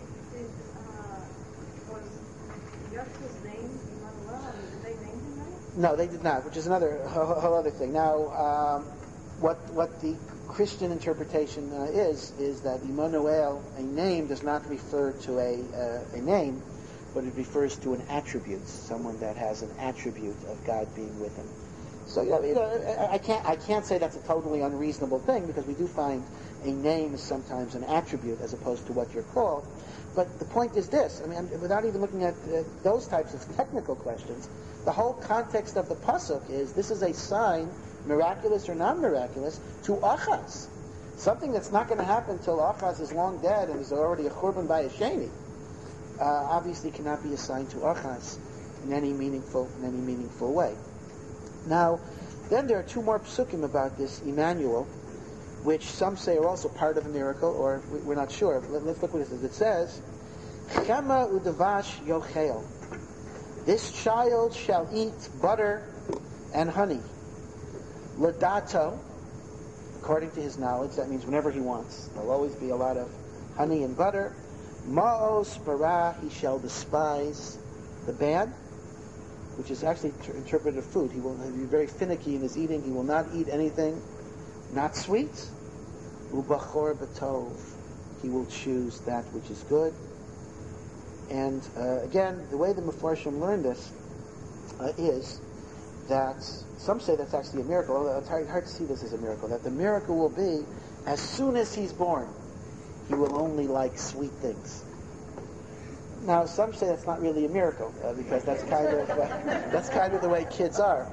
Was Yoshua's name Emmanuel? Did they name him that? No, they did not, which is another whole other thing. Now, what the Christian interpretation is that Immanuel, a name, does not refer to a name, but it refers to an attribute, someone that has an attribute of God being with him. So I can't say that's a totally unreasonable thing, because we do find a name is sometimes an attribute as opposed to what you're called. But the point is this: I mean, without even looking at those types of technical questions, the whole context of the pasuk is this is a sign, miraculous or non-miraculous, to Achaz. Something that's not going to happen until Achaz is long dead and is already a churban by a sheni. Obviously cannot be assigned to Achaz in any meaningful way. Now, then there are two more psukim about this Emmanuel, which some say are also part of a miracle, or we're not sure. Let's look what it says. It says, Chema udavash yochel. This child shall eat butter and honey. Ladato, according to his knowledge, that means whenever he wants. There'll always be a lot of honey and butter. Ma'os bara, he shall despise the bad, which is actually interpreted food. He will be very finicky in his eating. He will not eat anything not sweet. Ubachor batov, he will choose that which is good. And again, the way the Meforshim learned this is that some say that's actually a miracle. Although it's hard to see this as a miracle. That the miracle will be as soon as he's born, he will only like sweet things. Now, some say that's not really a miracle because that's kind of the way kids are.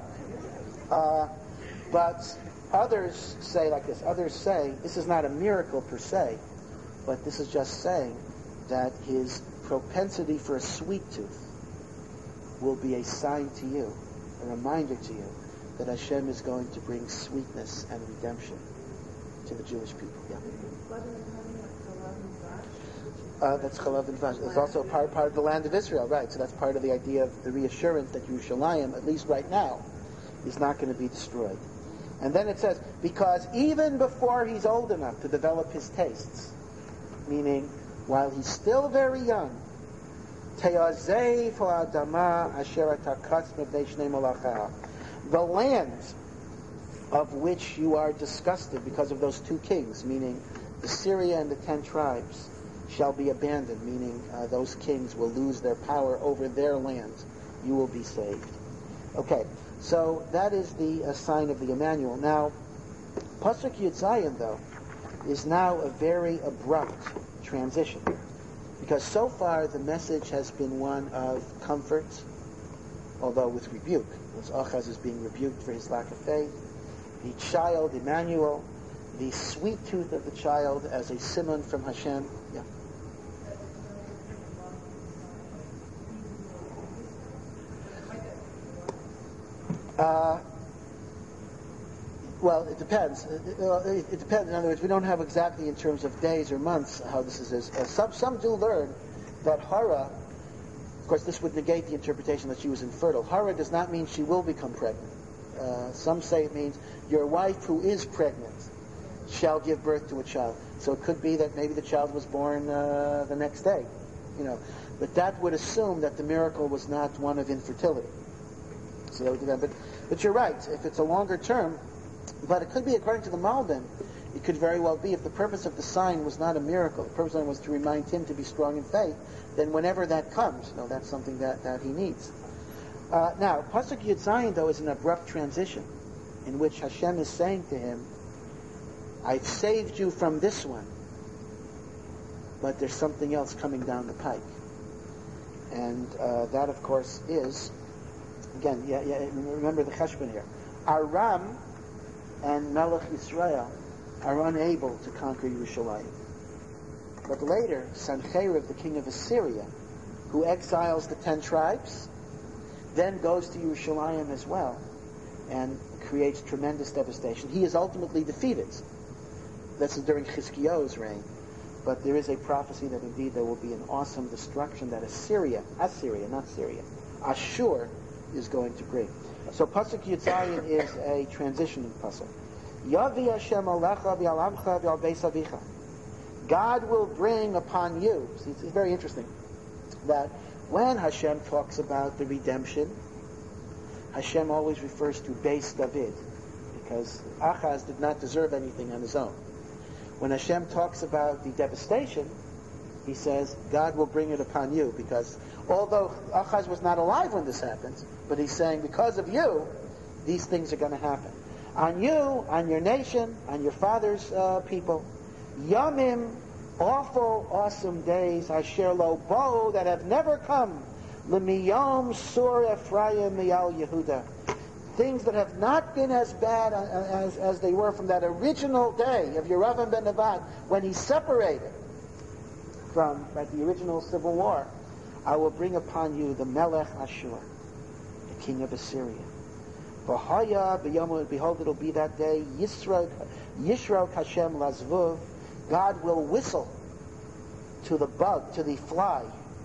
But others say like this. Others say this is not a miracle per se, but this is just saying that his propensity for a sweet tooth will be a sign to you, a reminder to you that Hashem is going to bring sweetness and redemption to the Jewish people. Yeah. That's Chalav and Vash. It's also part of the land of Israel, right? So that's part of the idea of the reassurance that Yerushalayim, at least right now, is not going to be destroyed. And then it says, because even before he's old enough to develop his tastes, meaning while he's still very young, the land of which you are disgusted because of those two kings, meaning the Syria and the 10 tribes, shall be abandoned, meaning those kings will lose their power over their land. You will be saved. Okay, so that is the sign of the Emmanuel. Now, Pasuk Yud Zayin, though, is now a very abrupt transition. Because so far the message has been one of comfort, although with rebuke. As Achaz is being rebuked for his lack of faith. The child, Emmanuel, the sweet tooth of the child as a simon from Hashem. Yeah. Well, it depends. It depends. In other words, we don't have exactly in terms of days or months how this is. Some do learn that Hara, of course, this would negate the interpretation that she was infertile. Hara does not mean she will become pregnant. Some say it means your wife who is pregnant shall give birth to a child. So it could be that maybe the child was born the next day, But that would assume that the miracle was not one of infertility. So that would do that. But you're right. If it's a longer term, but it could be according to the Malbim, it could very well be if the purpose of the sign was not a miracle, the purpose of it was to remind him to be strong in faith, then whenever that comes, that's something that he needs. Now, Pasuk Yud Zayin, though, is an abrupt transition in which Hashem is saying to him, I've saved you from this one, but there's something else coming down the pike. And that, of course, is, again, remember the cheshbon here. Aram and Melech Yisrael are unable to conquer Yerushalayim. But later, Sancherib, the king of Assyria, who exiles the 10 tribes, then goes to Yerushalayim as well and creates tremendous devastation. He is ultimately defeated. This is during Chizkiyahu's reign. But there is a prophecy that indeed there will be an awesome destruction that Assyria, not Syria, Ashur is going to bring. So Pasuk Yud Zayin is a transitioning pasuk. Yavi Hashem alecha v'alamcha v'al beis avicha. God will bring upon you. See, it's very interesting that when Hashem talks about the redemption, Hashem always refers to Beis David, because Achaz did not deserve anything on his own. When Hashem talks about the devastation, he says, God will bring it upon you, because although Achaz was not alive when this happens, but he's saying, because of you, these things are going to happen. On you, on your nation, on your father's people. Yamim, awful, awesome days, Asher lo bo, that have never come. L'miyom sur Ephraim miyal Yehuda. Things that have not been as bad as they were from that original day of Yeravam ben Nevat, when he separated from the original civil war. I will bring upon you the Melech Ashur, the king of Assyria. V'haya b'yom, behold, it'll be that day, Yisrok Hashem lazvuv, God will whistle to the bug, to the fly.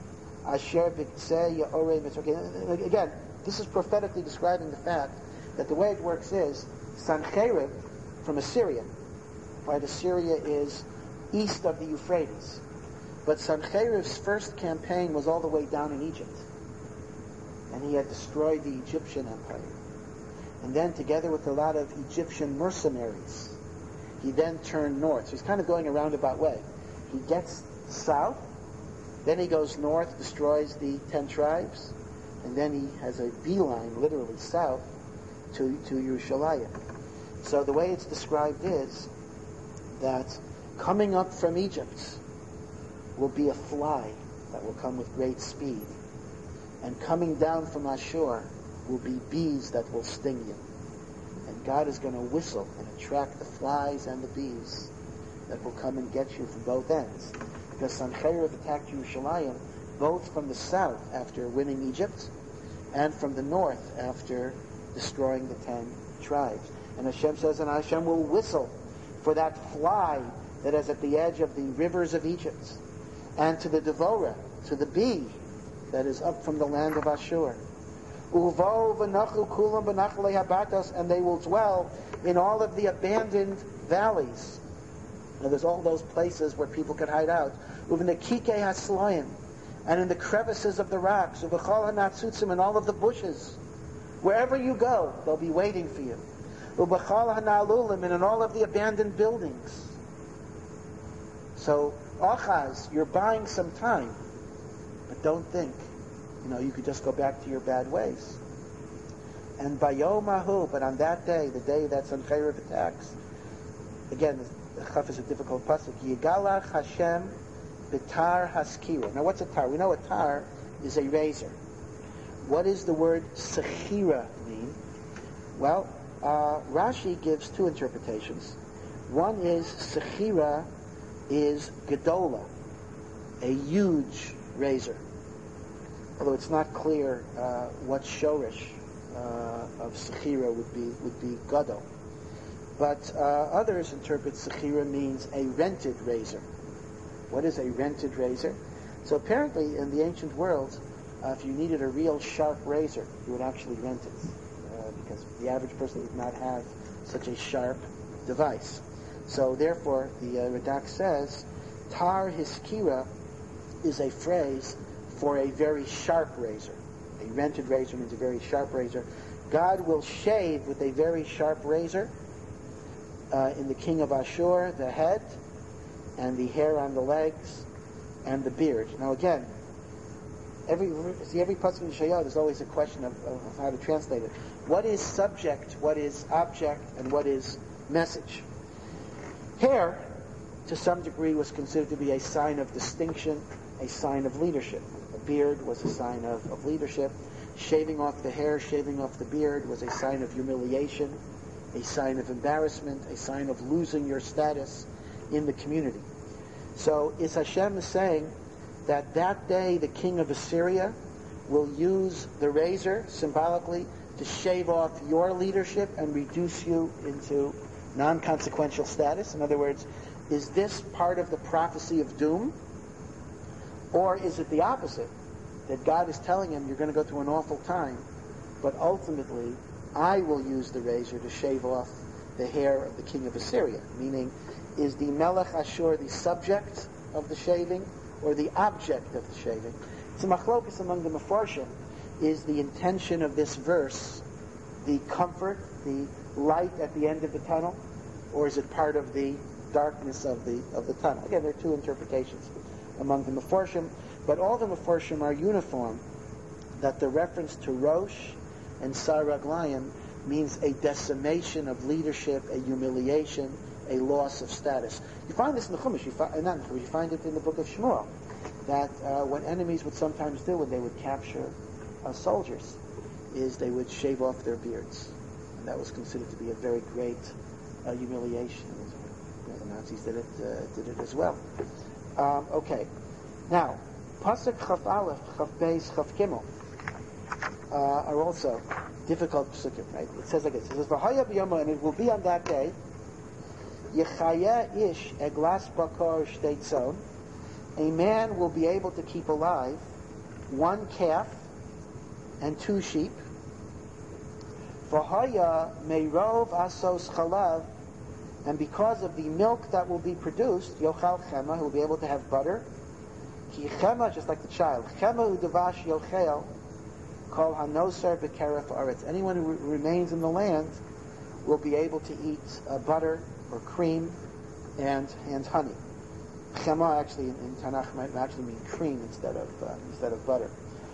Asher b'tzeh ya'orei mitzvah. Again, this is prophetically describing the fact that the way it works is Sancherib from Assyria. Right, Assyria is east of the Euphrates. But Sancherib's first campaign was all the way down in Egypt. And he had destroyed the Egyptian empire. And then, together with a lot of Egyptian mercenaries, he then turned north. So he's kind of going a roundabout way. He gets south, then he goes north, destroys the 10 tribes, and then he has a beeline, literally south, to Yerushalayim. So the way it's described is that coming up from Egypt will be a fly that will come with great speed. And coming down from Ashur will be bees that will sting you. And God is going to whistle and attract the flies and the bees that will come and get you from both ends. Because Sancherib attacked Yerushalayim both from the south after winning Egypt and from the north after destroying the 10 tribes. And Hashem says, and Hashem will whistle for that fly that is at the edge of the rivers of Egypt, and to the Devorah, to the bee that is up from the land of Ashur. Uvo v'nachu kulam b'nachalei habatos, and they will dwell in all of the abandoned valleys. Now there's all those places where people could hide out. Uv'nekike haslayim, and in the crevices of the rocks. Uv'chol hanatzutzim, and all of the bushes. Wherever you go, they'll be waiting for you. Uv'chol hanalulim, and in all of the abandoned buildings. So, Achaz, you're buying some time, but don't think, you could just go back to your bad ways. And Bayomahu, but on that day, the day that Sancherib attacks, again, the Chaf is a difficult pasuk. Yigalach Hashem Bitar Haskira. Now what's a tar? We know a tar is a razor. What does the word Sechira mean? Well, Rashi gives two interpretations. One is Sechira is Gedola, a huge razor. Although it's not clear what shorish of Sechira would be Gadol. But others interpret Sechira means a rented razor. What is a rented razor? So apparently in the ancient world, if you needed a real sharp razor, you would actually rent it. Because the average person did not have such a sharp device. So therefore, the Radak says, Tar Hiskira is a phrase for a very sharp razor. A rented razor means a very sharp razor. God will shave with a very sharp razor in the king of Ashur, the head, and the hair on the legs, and the beard. Now again, every pasuk in Yeshayahu, there's always a question of how to translate it. What is subject, what is object, and what is message? Hair, to some degree, was considered to be a sign of distinction, a sign of leadership. A beard was a sign of leadership. Shaving off the hair, shaving off the beard was a sign of humiliation, a sign of embarrassment, a sign of losing your status in the community. So Hashem is saying that day the king of Assyria will use the razor, symbolically, to shave off your leadership and reduce you into non-consequential status. In other words, is this part of the prophecy of doom? Or is it the opposite? That God is telling him, you're going to go through an awful time, but ultimately, I will use the razor to shave off the hair of the king of Assyria. Meaning, is the Melech Ashur the subject of the shaving or the object of the shaving? It's a machlokus among the Mefarshim. Is the intention of this verse the comfort, the light at the end of the tunnel, or is it part of the darkness of the tunnel? Again, there are two interpretations among the Mefarshim, but all the Mefarshim are uniform that the reference to Rosh and Saraglayim means a decimation of leadership, a humiliation, a loss of status. You find this in the Chumash, you find it in the book of Shmuel, that what enemies would sometimes do when they would capture soldiers is they would shave off their beards. And that was considered to be a very great humiliation. The Nazis did it as well. Okay. Now, Pasuk Chaf Aleph, Chaf Beis, Chaf Gimel are also difficult pasukim, right? It says like this. It says, V'haya b'yoma, and it will be on that day, Yechaya ish eglas bakar shtei tzon, a man will be able to keep alive one calf and two sheep. V'haya meirov asos chalav, and because of the milk that will be produced, yochal chema, he will be able to have butter. Ki chema, just like the child, chema u'devash yochel, kol hanosar b'keref aretz. Anyone who remains in the land will be able to eat butter or cream and honey. Chema actually in Tanakh might actually mean cream instead of butter.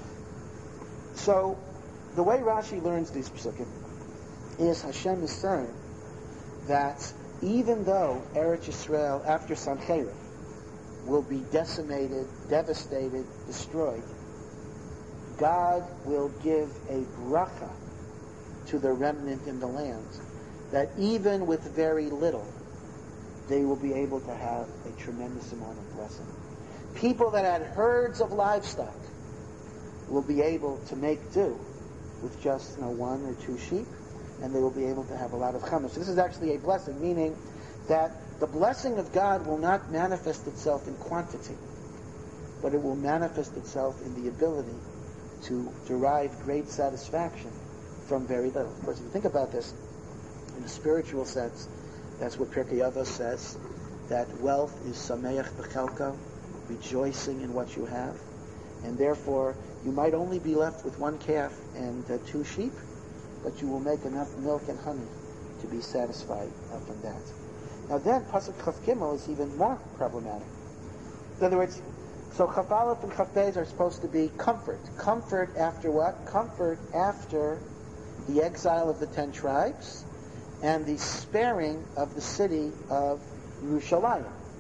So the way Rashi learns these psukim is Hashem is saying that even though Eretz Yisrael after Sancherib will be decimated, devastated, destroyed, God will give a bracha to the remnant in the land, that even with very little, they will be able to have a tremendous amount of blessing. People that had herds of livestock will be able to make do with just one or two sheep, and they will be able to have a lot of chametz. So this is actually a blessing, meaning that the blessing of God will not manifest itself in quantity, but it will manifest itself in the ability to derive great satisfaction from very little. Of course, if you think about this in a spiritual sense, that's what Pirkei Avos says, that wealth is sameach b'chelko, rejoicing in what you have, and therefore you might only be left with one calf and two sheep, but you will make enough milk and honey to be satisfied from that. Now then, Pasuk Chaf Gimel is even more problematic. In other words, so Chaf Aleph and Chaf Beis are supposed to be comfort. Comfort after what? Comfort after the exile of the 10 tribes and the sparing of the city of Yerushalayim.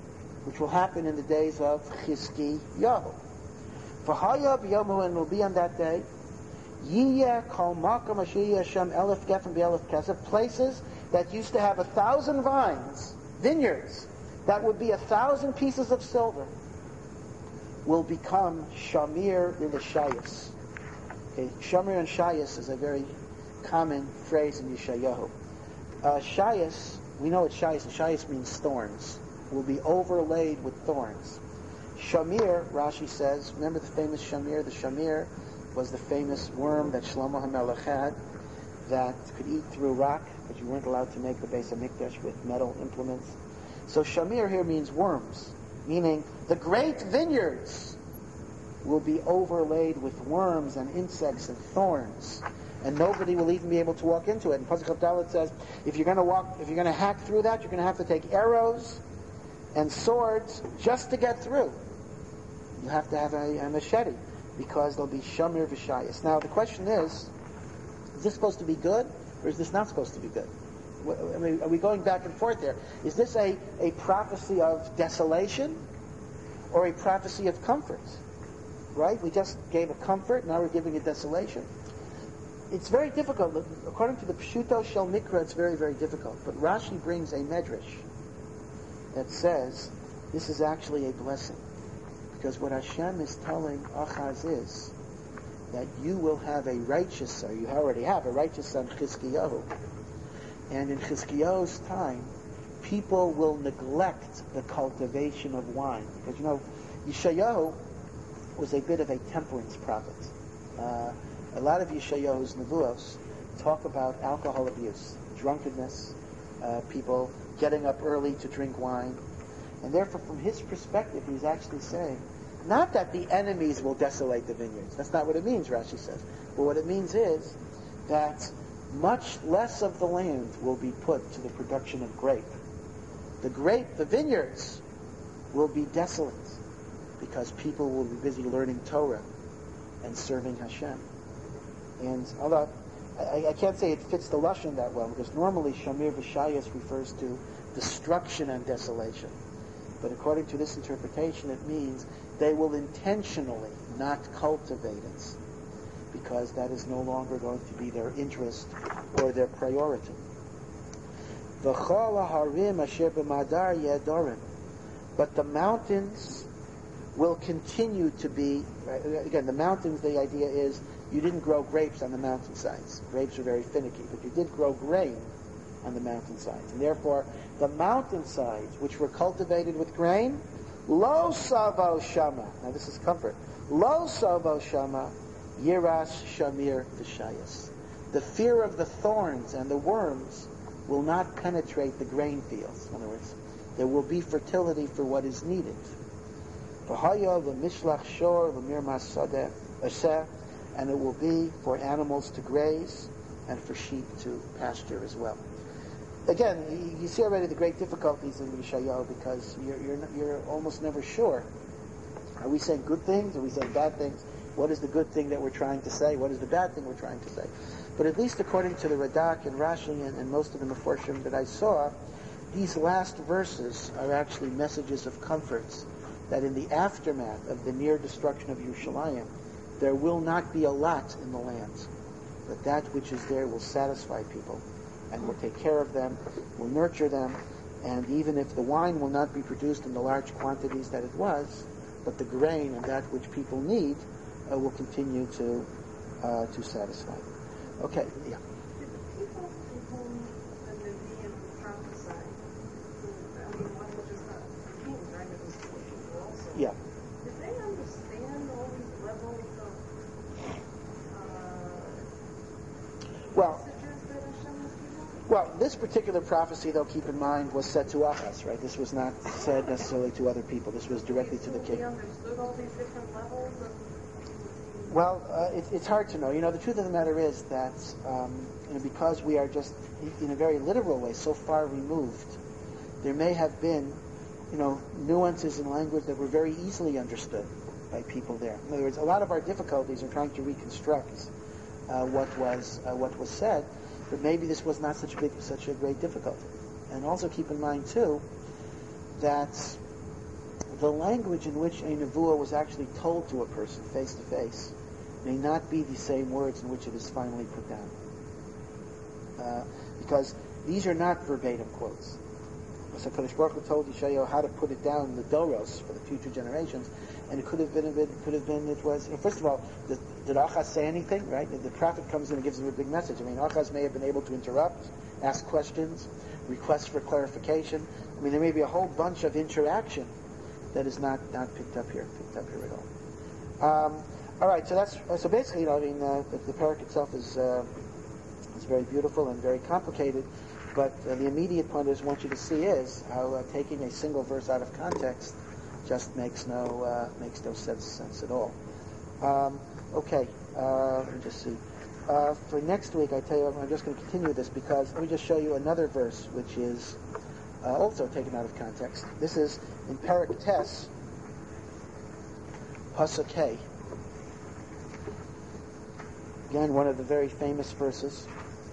which will happen in the days of Chizkiyahu. V'haya b'yomu, and will be on that day, Yiyeh kol makom asher yiyeh Hashem elef gefen be'elef kesef, places that used to have 1,000 vines, vineyards, that would be 1,000 pieces of silver, will become shamir l'shayis. Okay, shamir and shayis is a very common phrase in Yeshayahu. Shayis, we know what shayis, and shayis means thorns, will be overlaid with thorns. Shamir, Rashi says, remember the famous shamir? The shamir was the famous worm that Shlomo HaMelech had that could eat through rock, but you weren't allowed to make the Beis HaMikdash with metal implements. So shamir here means worms, meaning the great vineyards will be overlaid with worms and insects and thorns, and nobody will even be able to walk into it. And Pasuk Dalet says, if you're going to hack through that, you're going to have to take arrows and swords just to get through. You have to have a machete, because there'll be shamir v'shayis. Now the question is this supposed to be good, or is this not supposed to be good? I mean, are we going back and forth there? Is this a prophecy of desolation, or a prophecy of comfort? Right? We just gave a comfort, now we're giving a desolation. It's very difficult. According to the Pshuto Shel Mikra, it's very, very difficult. But Rashi brings a medrash that says this is actually a blessing. Because what Hashem is telling Achaz is that you will have a righteous son, you already have a righteous son, Chizkiyahu. And in Chizkiyahu's time, people will neglect the cultivation of wine. Because, Yeshayahu was a bit of a temperance prophet. A lot of Yeshayahu's nevuos talk about alcohol abuse, drunkenness, people getting up early to drink wine. And therefore, from his perspective, he's actually saying, not that the enemies will desolate the vineyards. That's not what it means, Rashi says. But what it means is that much less of the land will be put to the production of grape. The vineyards will be desolate because people will be busy learning Torah and serving Hashem. And although I can't say it fits the Lashon that well, because normally Shamir V'Shayis refers to destruction and desolation. But according to this interpretation, it means they will intentionally not cultivate it, because that is no longer going to be their interest or their priority. But the mountains will continue to be, again, the mountains, the idea is you didn't grow grapes on the mountainsides. Grapes are very finicky, but you did grow grain on the mountainsides. And therefore, the mountainsides, which were cultivated with grain, lo savo shama. Now this is comfort. Lo savo shama, yiras shamir v'shayas. The fear of the thorns and the worms will not penetrate the grain fields. In other words, there will be fertility for what is needed. V'haya v'mishlach shor v'mir masadeh aseh, and it will be for animals to graze and for sheep to pasture as well. Again, you see already the great difficulties in Yeshayahu, because you're almost never sure. Are we saying good things? Are we saying bad things? What is the good thing that we're trying to say? What is the bad thing we're trying to say? But at least according to the Radak and Rashi and most of the Meforshim that I saw, these last verses are actually messages of comforts, that in the aftermath of the near destruction of Yerushalayim, there will not be a lot in the land, but that which is there will satisfy people, and will take care of them, will nurture them, and even if the wine will not be produced in the large quantities that it was, but the grain and that which people need will continue to satisfy. Okay, yeah. Did the people to whom the Nevi'im prophesied, one was just not king, right? It was the people also. Yeah. Did they understand all these levels of messages that Hashem was giving? Well, this particular prophecy, though, keep in mind, was said to Ahaz, right? This was not said necessarily to other people. This was directly to the king. They understood all these different levels of... Well, it's hard to know. The truth of the matter is that because we are just, in a very literal way, so far removed, there may have been, nuances in language that were very easily understood by people there. In other words, a lot of our difficulties are trying to reconstruct what was said, but maybe this was not such a great difficulty. And also keep in mind too that the language in which a nevuah was actually told to a person face to face may not be the same words in which it is finally put down. Because these are not verbatim quotes. So Kadosh Baruch Hu told Yeshayahu how to put it down in the Doros for the future generations, and it could have been, first of all, did Achaz say anything, right? The prophet comes in and gives him a big message. I mean, Achaz may have been able to interrupt, ask questions, request for clarification. I mean, there may be a whole bunch of interaction that is not picked up here at all. All right, so basically, the parak itself is very beautiful and very complicated. But the immediate point I just want you to see is how taking a single verse out of context just makes no sense at all. Okay, let me just see. For next week, I tell you, I'm just going to continue this because let me just show you another verse which is also taken out of context. This is in Parak Tes, Pasuk Hey. Again, one of the very famous verses.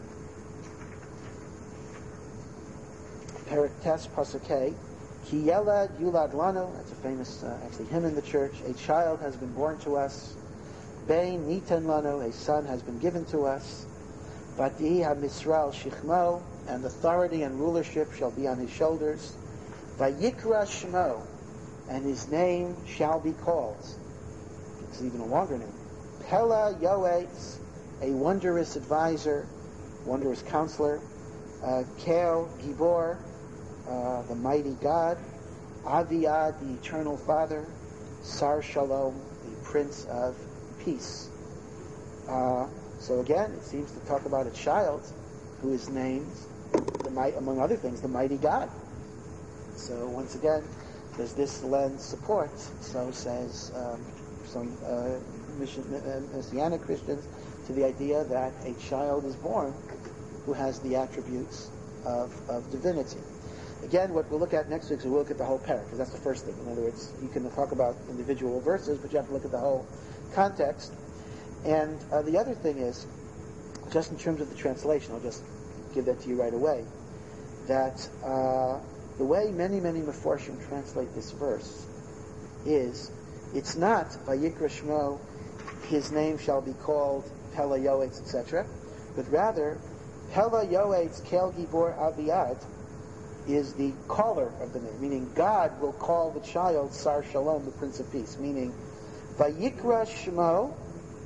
Parak Tes, Pasuk Hey. Ki yelad yulad lanu. That's a famous, actually, hymn in the church. A child has been born to us. Bein nitan lanu. A son has been given to us. Vati ha-misral shichmo. And authority and rulership shall be on his shoulders. Vayikra shmo. And his name shall be called. It's even a longer name. Pela Yoetz. A wondrous advisor, wondrous counselor. Kel Gibor. The mighty God, Aviad, the eternal Father, Sar Shalom, the Prince of Peace. So again, it seems to talk about a child who is named, among other things, the mighty God. So once again, does this lend support? So says some Messianic Christians to the idea that a child is born who has the attributes of divinity. Again, what we'll look at next week is we'll look at the whole parak, because that's the first thing. In other words, you can talk about individual verses, but you have to look at the whole context. And the other thing is, just in terms of the translation, I'll just give that to you right away, that the way many Mefarshim translate this verse is, it's not Vayikra Shmo, his name shall be called Pela Yoetz, etc., but rather, Pela Yoetz Kel Gibor Aviad, is the caller of the name, meaning God will call the child Sar Shalom, the Prince of Peace, meaning Vayikra Shmo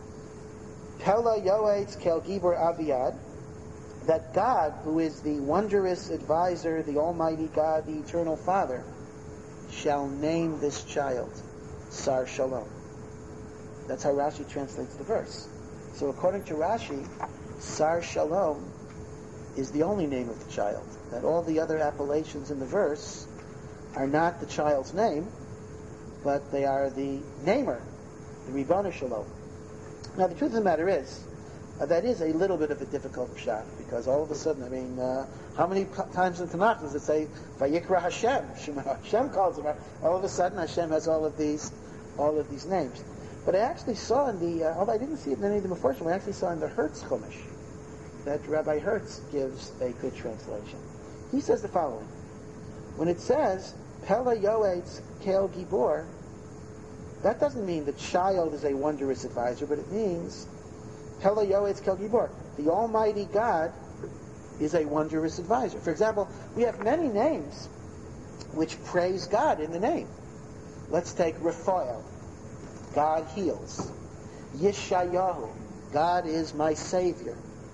Pela Yoetz Kel Gibor Aviad, that God, who is the wondrous advisor, the Almighty God, the Eternal Father, shall name this child Sar Shalom. That's how Rashi translates the verse. So according to Rashi, Sar Shalom is the only name of the child. That all the other appellations in the verse are not the child's name, but they are the namer, the Ribono Shalom. Now the truth of the matter is, that is a little bit of a difficult pshat, because all of a sudden, how many times in Tanakh does it say, Vayikra Hashem, Hashem calls him out. All of a sudden Hashem has all of these names. But I actually saw in the, although I didn't see it in any of the Mefarshim, I actually saw in the Hertz Chumash, that Rabbi Hertz gives a good translation. He says the following: when it says Pela Yoetz Kel Gibor, that doesn't mean the child is a wondrous advisor, but it means Pela Yoetz Kel Gibor, the Almighty God is a wondrous advisor. For example, we have many names which praise God in the name. Let's take Raphael, God heals. Yeshayahu, God is my Savior.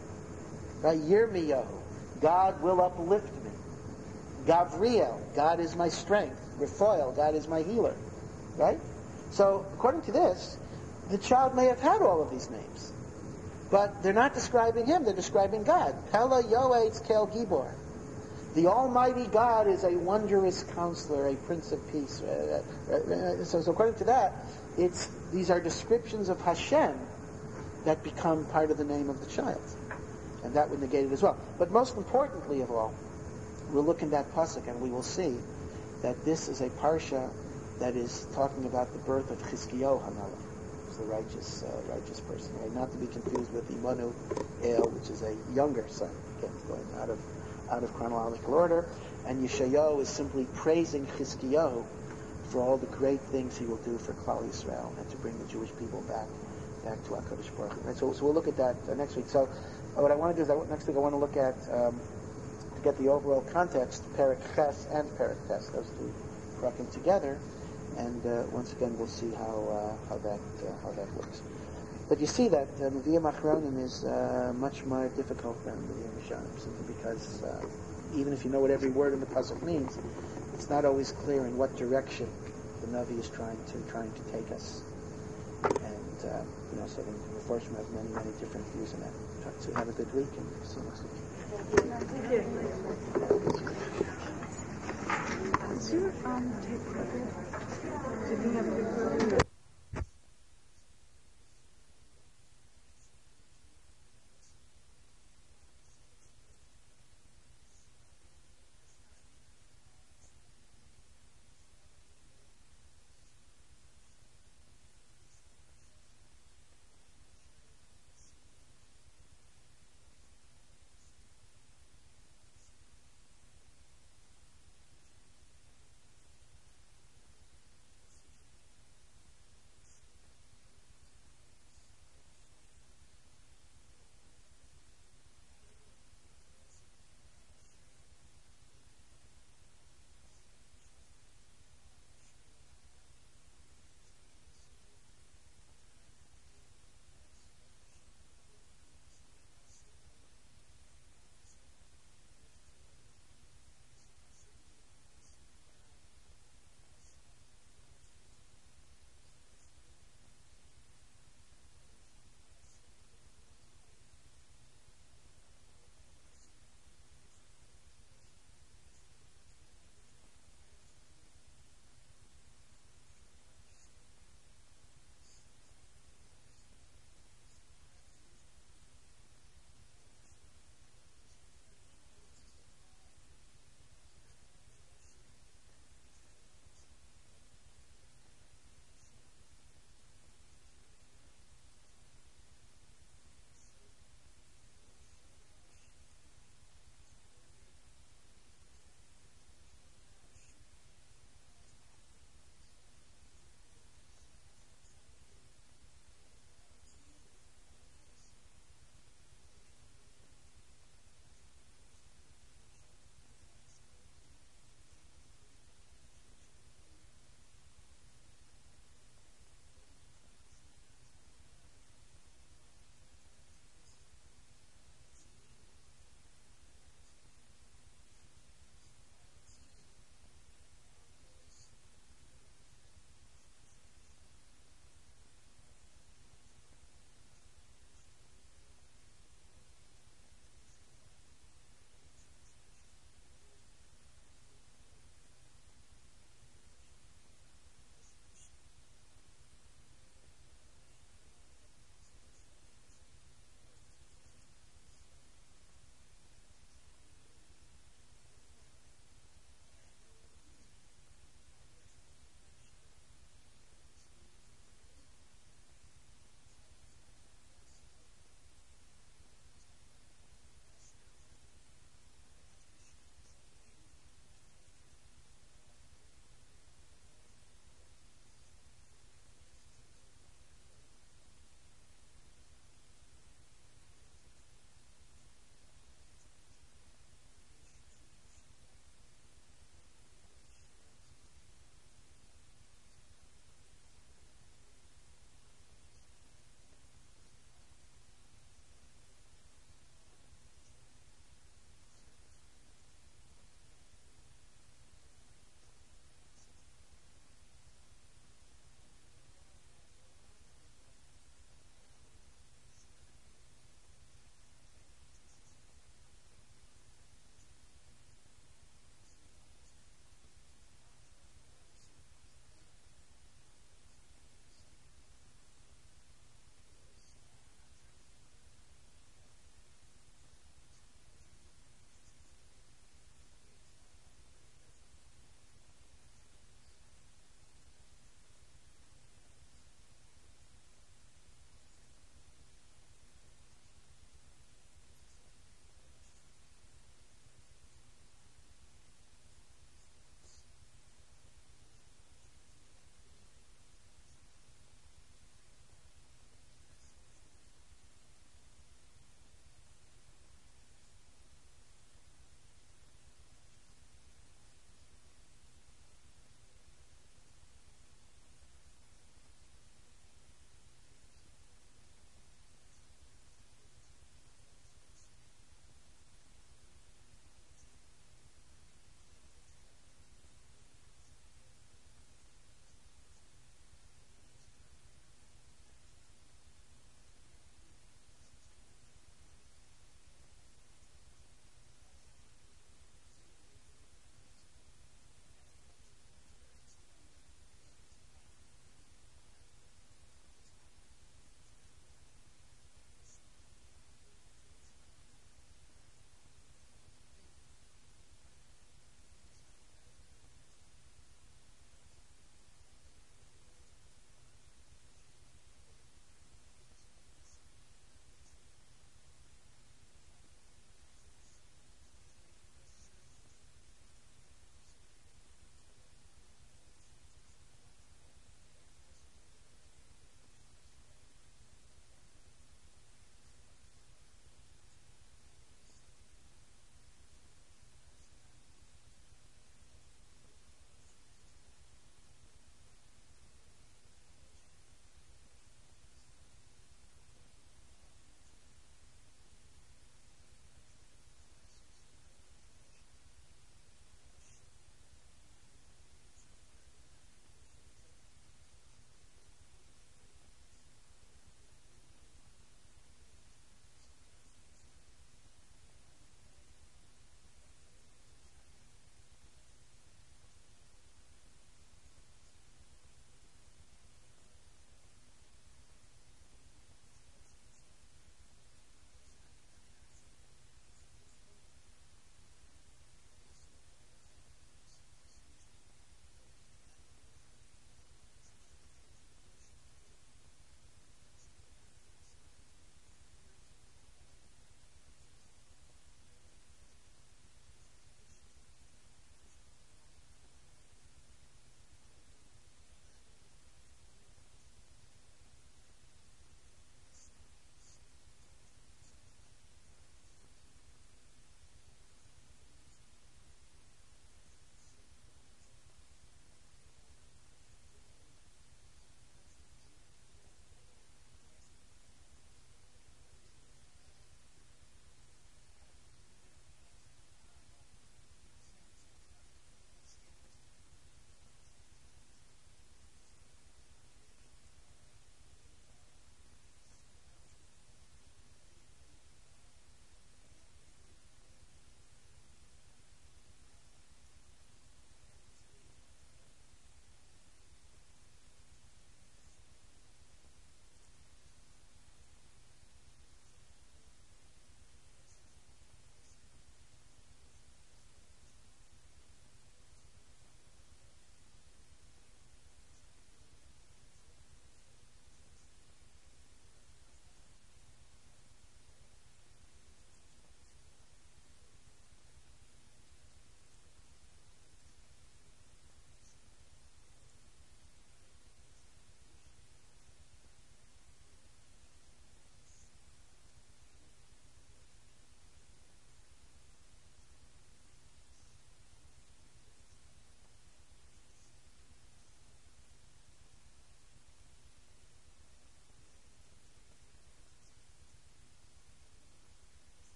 Yirmiyahu, God will uplift me. Gavriel, God is my strength. Raphael, God is my healer. Right? So, according to this, the child may have had all of these names. But they're not describing him, they're describing God. Pela Yoetz Kel Gibor. The Almighty God is a wondrous counselor, a Prince of Peace. So according to that, these are descriptions of Hashem that become part of the name of the child. And that would negate it as well. But most importantly of all, we'll look in that pasuk and we will see that this is a parsha that is talking about the birth of Chizkiyahu HaMelech, who's the righteous person, right? Not to be confused with Imanu El, which is a younger son, again, going out of chronological order. And Yeshayahu is simply praising Chizkiyahu for all the great things He will do for Klal Yisrael and to bring the Jewish people back to HaKadosh Baruch Hu. Right? So we'll look at that next week. So what I want to do is next week I want to look at to get the overall context, Perek Ches and Perek Tes, those two parakim together, and once again we'll see how that works. But you see that Nevi'im Achronim is much more difficult than Nevi'im Rishonim, simply because even if you know what every word in the pasuk means, it's not always clear in what direction the Navi is trying to take us. And so the Mepharshim have many different views on that. So have a good week and see you next week. Is your tape record? Did you have a good